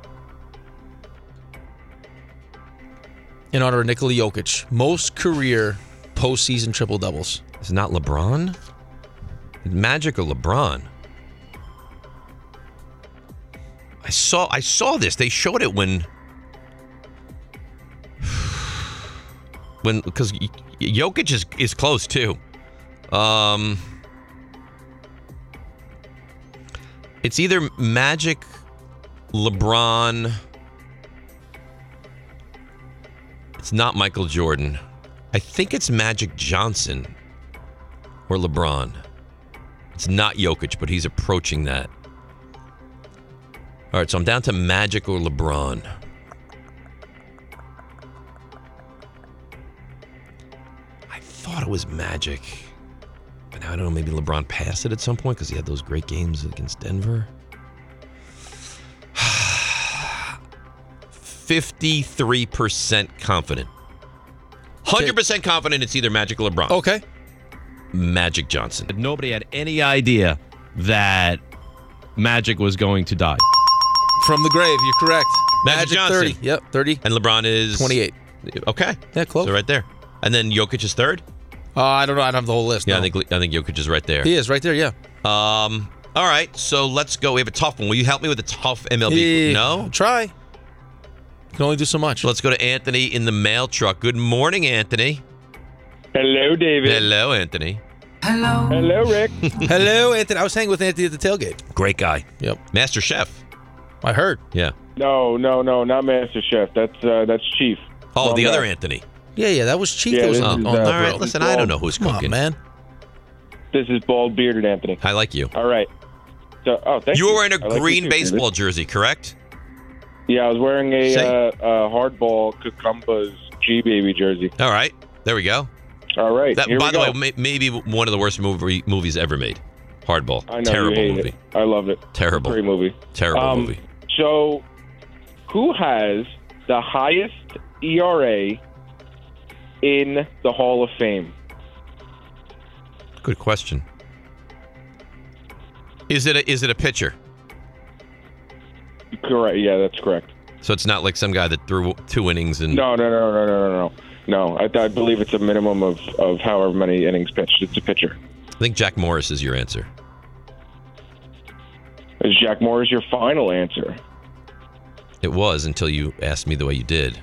In honor of Nikola Jokic, most career postseason triple doubles. Is it not LeBron? Magic or LeBron? I saw. I saw this. They showed it when. When because Jokic is is close too. Um, it's either Magic, LeBron. It's not Michael Jordan. I think it's Magic Johnson or LeBron. It's not Jokic, but he's approaching that. All right, so I'm down to Magic or LeBron. I thought it was Magic. But now I don't know, maybe LeBron passed it at some point because he had those great games against Denver. fifty-three percent confident. one hundred percent confident it's either Magic or LeBron. Okay. Magic Johnson. Nobody had any idea that Magic was going to die. From the grave, you're correct. Magic, Johnson. thirty. Yep, thirty. And LeBron is twenty-eight. Okay. Yeah, close. So right there. And then Jokic is third? Uh, I don't know. I don't have the whole list. Yeah, no. I think I think Jokic is right there. He is right there, yeah. Um. All right, so let's go. We have a tough one. Will you help me with a tough M L B? Yeah, No? Try. You can only do so much. Let's go to Anthony in the mail truck. Good morning, Anthony. Hello, David. Hello, Anthony. Hello. Hello, Rick. Hello, Anthony. I was hanging with Anthony at the tailgate. Great guy. Yep. Master Chef. I heard. Yeah. No, no, no, not Master Chef. That's uh, that's Chief. Oh, Wrong the guy. other Anthony. Yeah, yeah, that was Chief Yeah, that was this on, is, on uh, the All right, grill. listen, I don't know who's Come on, cooking. man. This is bald bearded Anthony. I like you. All right. So, oh, thank you. You were wearing a I like you green too, baseball David. jersey, correct? Yeah, I was wearing a Say- uh, uh, hardball Cucumbas G Baby jersey. All right. There we go. All right. That, here by we the go. way, may, maybe one of the worst movie, movies ever made. Hardball. I know Terrible you hate movie. it. I love it. Terrible. Great movie. Terrible Um, movie. So, who has the highest E R A in the Hall of Fame? Good question. Is it a, is it a pitcher? Correct. Yeah, that's correct. So it's not like some guy that threw two innings and No, no, no, no, no, no, no. No, I, I believe it's a minimum of, of however many innings pitched. It's a pitcher. I think Jack Morris is your answer. Is Jack Morris your final answer? It was until you asked me the way you did.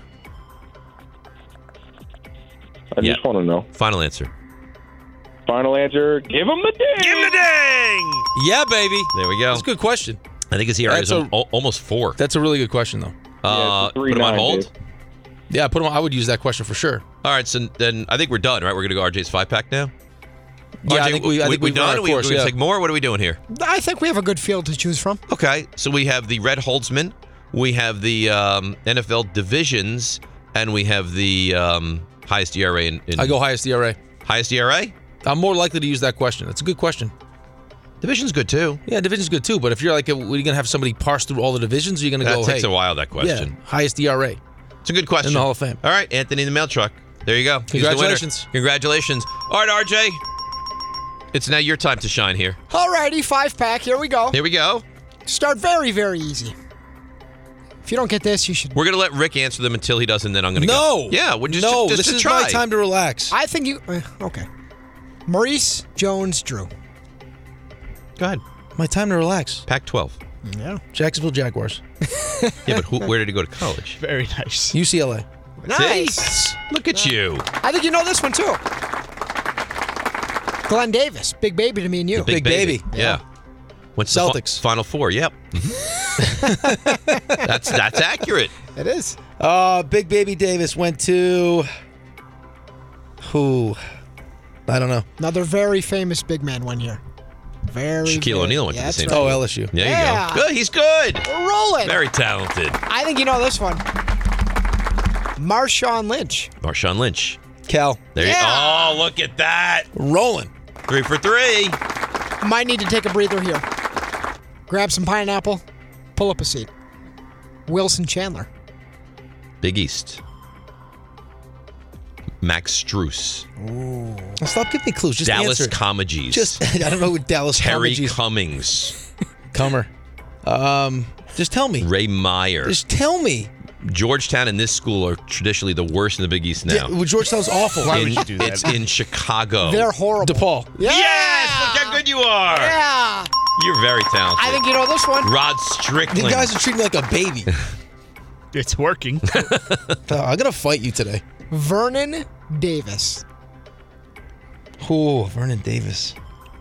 I just want to know. Final answer. Final answer. Give him the ding. Give him the ding. Yeah, baby. There we go. That's a good question. I think his E R A is That's a- al- almost four. That's a really good question, though. Uh, put him on hold. Yeah, put him. I would use that question for sure. All right, so then I think we're done, right? We're going to go R J's five pack now. Yeah, I R J, think we- I think we we've run done. our We, course, we gonna yeah. take more. What are we doing here? I think we have a good field to choose from. Okay, so we have the Red Holtzman, we have the um, N F L divisions, and we have the um, highest E R A in, in. I go highest E R A. Highest E R A? I'm more likely to use that question. That's a good question. Division's good too. Yeah, division's good too. But if you're like, are you going to have somebody parse through all the divisions? Or are you going to That go? takes hey, a while. That question. Yeah, highest E R A. It's a good question. In the Hall of Fame. All right, Anthony the mail truck. There you go. He's the winner. Congratulations. Congratulations. All right, R J. It's now your time to shine here. Alrighty, five pack. Here we go. Here we go. Start very, very easy. If you don't get this, you should. We're gonna let Rick answer them until he doesn't. Then I'm gonna No. go. Yeah. We're just no, just, this just is try. my time to relax. I think you. Uh, okay. Maurice Jones-Drew. Go ahead. My time to relax. Pac twelve. Yeah. Jacksonville Jaguars. Yeah, but who, where did he go to college? Very nice. U C L A. Nice. See? Look at you. I think you know this one too. Glenn Davis, big baby to me and you. Big, baby. Yeah. Went to the fi- Celtics. Final Four. Yep. that's that's accurate. It is. Uh, Big Baby Davis went to who? I don't know. Another very famous big man one year. Very. Shaquille very- O'Neal went yeah, to the that's same right. team. Oh, L S U. There Yeah. you go. Good. He's good. We're rolling. Very talented. I think you know this one. Marshawn Lynch. Marshawn Lynch. Cal. There you Yeah. Oh, look at that. Rolling. Three for three. Might need to take a breather here. Grab some pineapple. Pull up a seat. Wilson Chandler. Big East. Max Struess. Ooh. Well, stop giving me clues. Just Dallas answer it. Comages. Just I don't know who Dallas Terry Comages- Cummings. Comer. Um, just tell me. Ray Meyer. Just tell me. Georgetown and this school are traditionally the worst in the Big East now. Yeah, well, Georgetown's awful. In- It's in Chicago. They're horrible. DePaul. Yeah. Yes! Look how good you are. Yeah. You're very talented. I think you know this one. Rod The Strickland. guys are treating me like a baby. It's working. Uh, I'm gonna fight you today. Vernon Davis. Oh, Vernon Davis.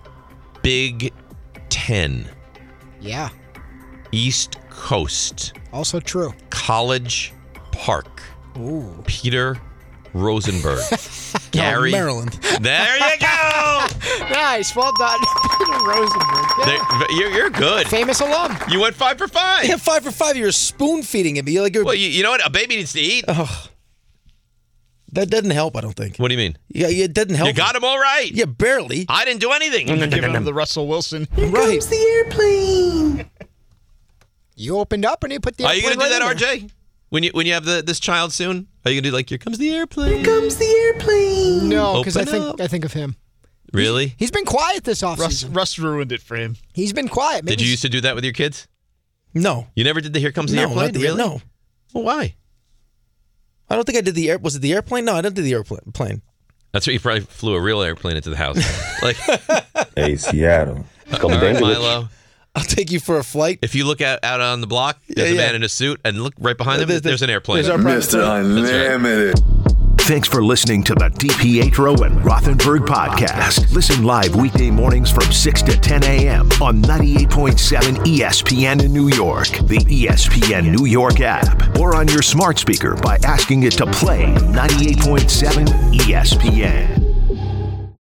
Big Ten. Yeah. East Coast. Also true. College Park. Ooh. Peter Rosenberg. Gary. Oh, Maryland. There you go. Nice. Well done. Peter Rosenberg. Yeah. There- you're, you're good. Famous alum. You went five for five. Yeah, five for five. You're spoon feeding him. You're like, you're, Well, you, you know what? A baby needs to eat. oh, that doesn't help. I don't think. What do you mean? Yeah, it doesn't help. You got him all right. Yeah, barely. I didn't do anything. Giving him the Russell Wilson. Right. the airplane. You opened up and you put the Are you airplane going to do right that, in R J? When you when you have the this child soon? Are you going to do like, here comes the airplane? Here comes the airplane. No, because I Open think up. I think of him. Really? He's been quiet this Russ, offseason. Russ ruined it for him. He's been quiet. Maybe Did you used to do that with your kids? No. You never did the here comes the No, airplane? not the- really? no. Well, why? I don't think I did the air. Was it the airplane? No, I didn't do the airplane. Plane. That's what you probably flew a real airplane into the house. Like, Hey, Seattle. all right, Milo. I'll take you for a flight. If you look out, out on the block, there's Yeah, a man yeah. in a suit, and look right behind him, There's- there's, an airplane. there's our private Mister plane. Unlimited. Thanks for listening to the DiPietro and Rothenberg podcast. Listen live weekday mornings from six to ten a.m. on ninety-eight point seven E S P N in New York, the E S P N New York app, or on your smart speaker by asking it to play ninety-eight point seven E S P N.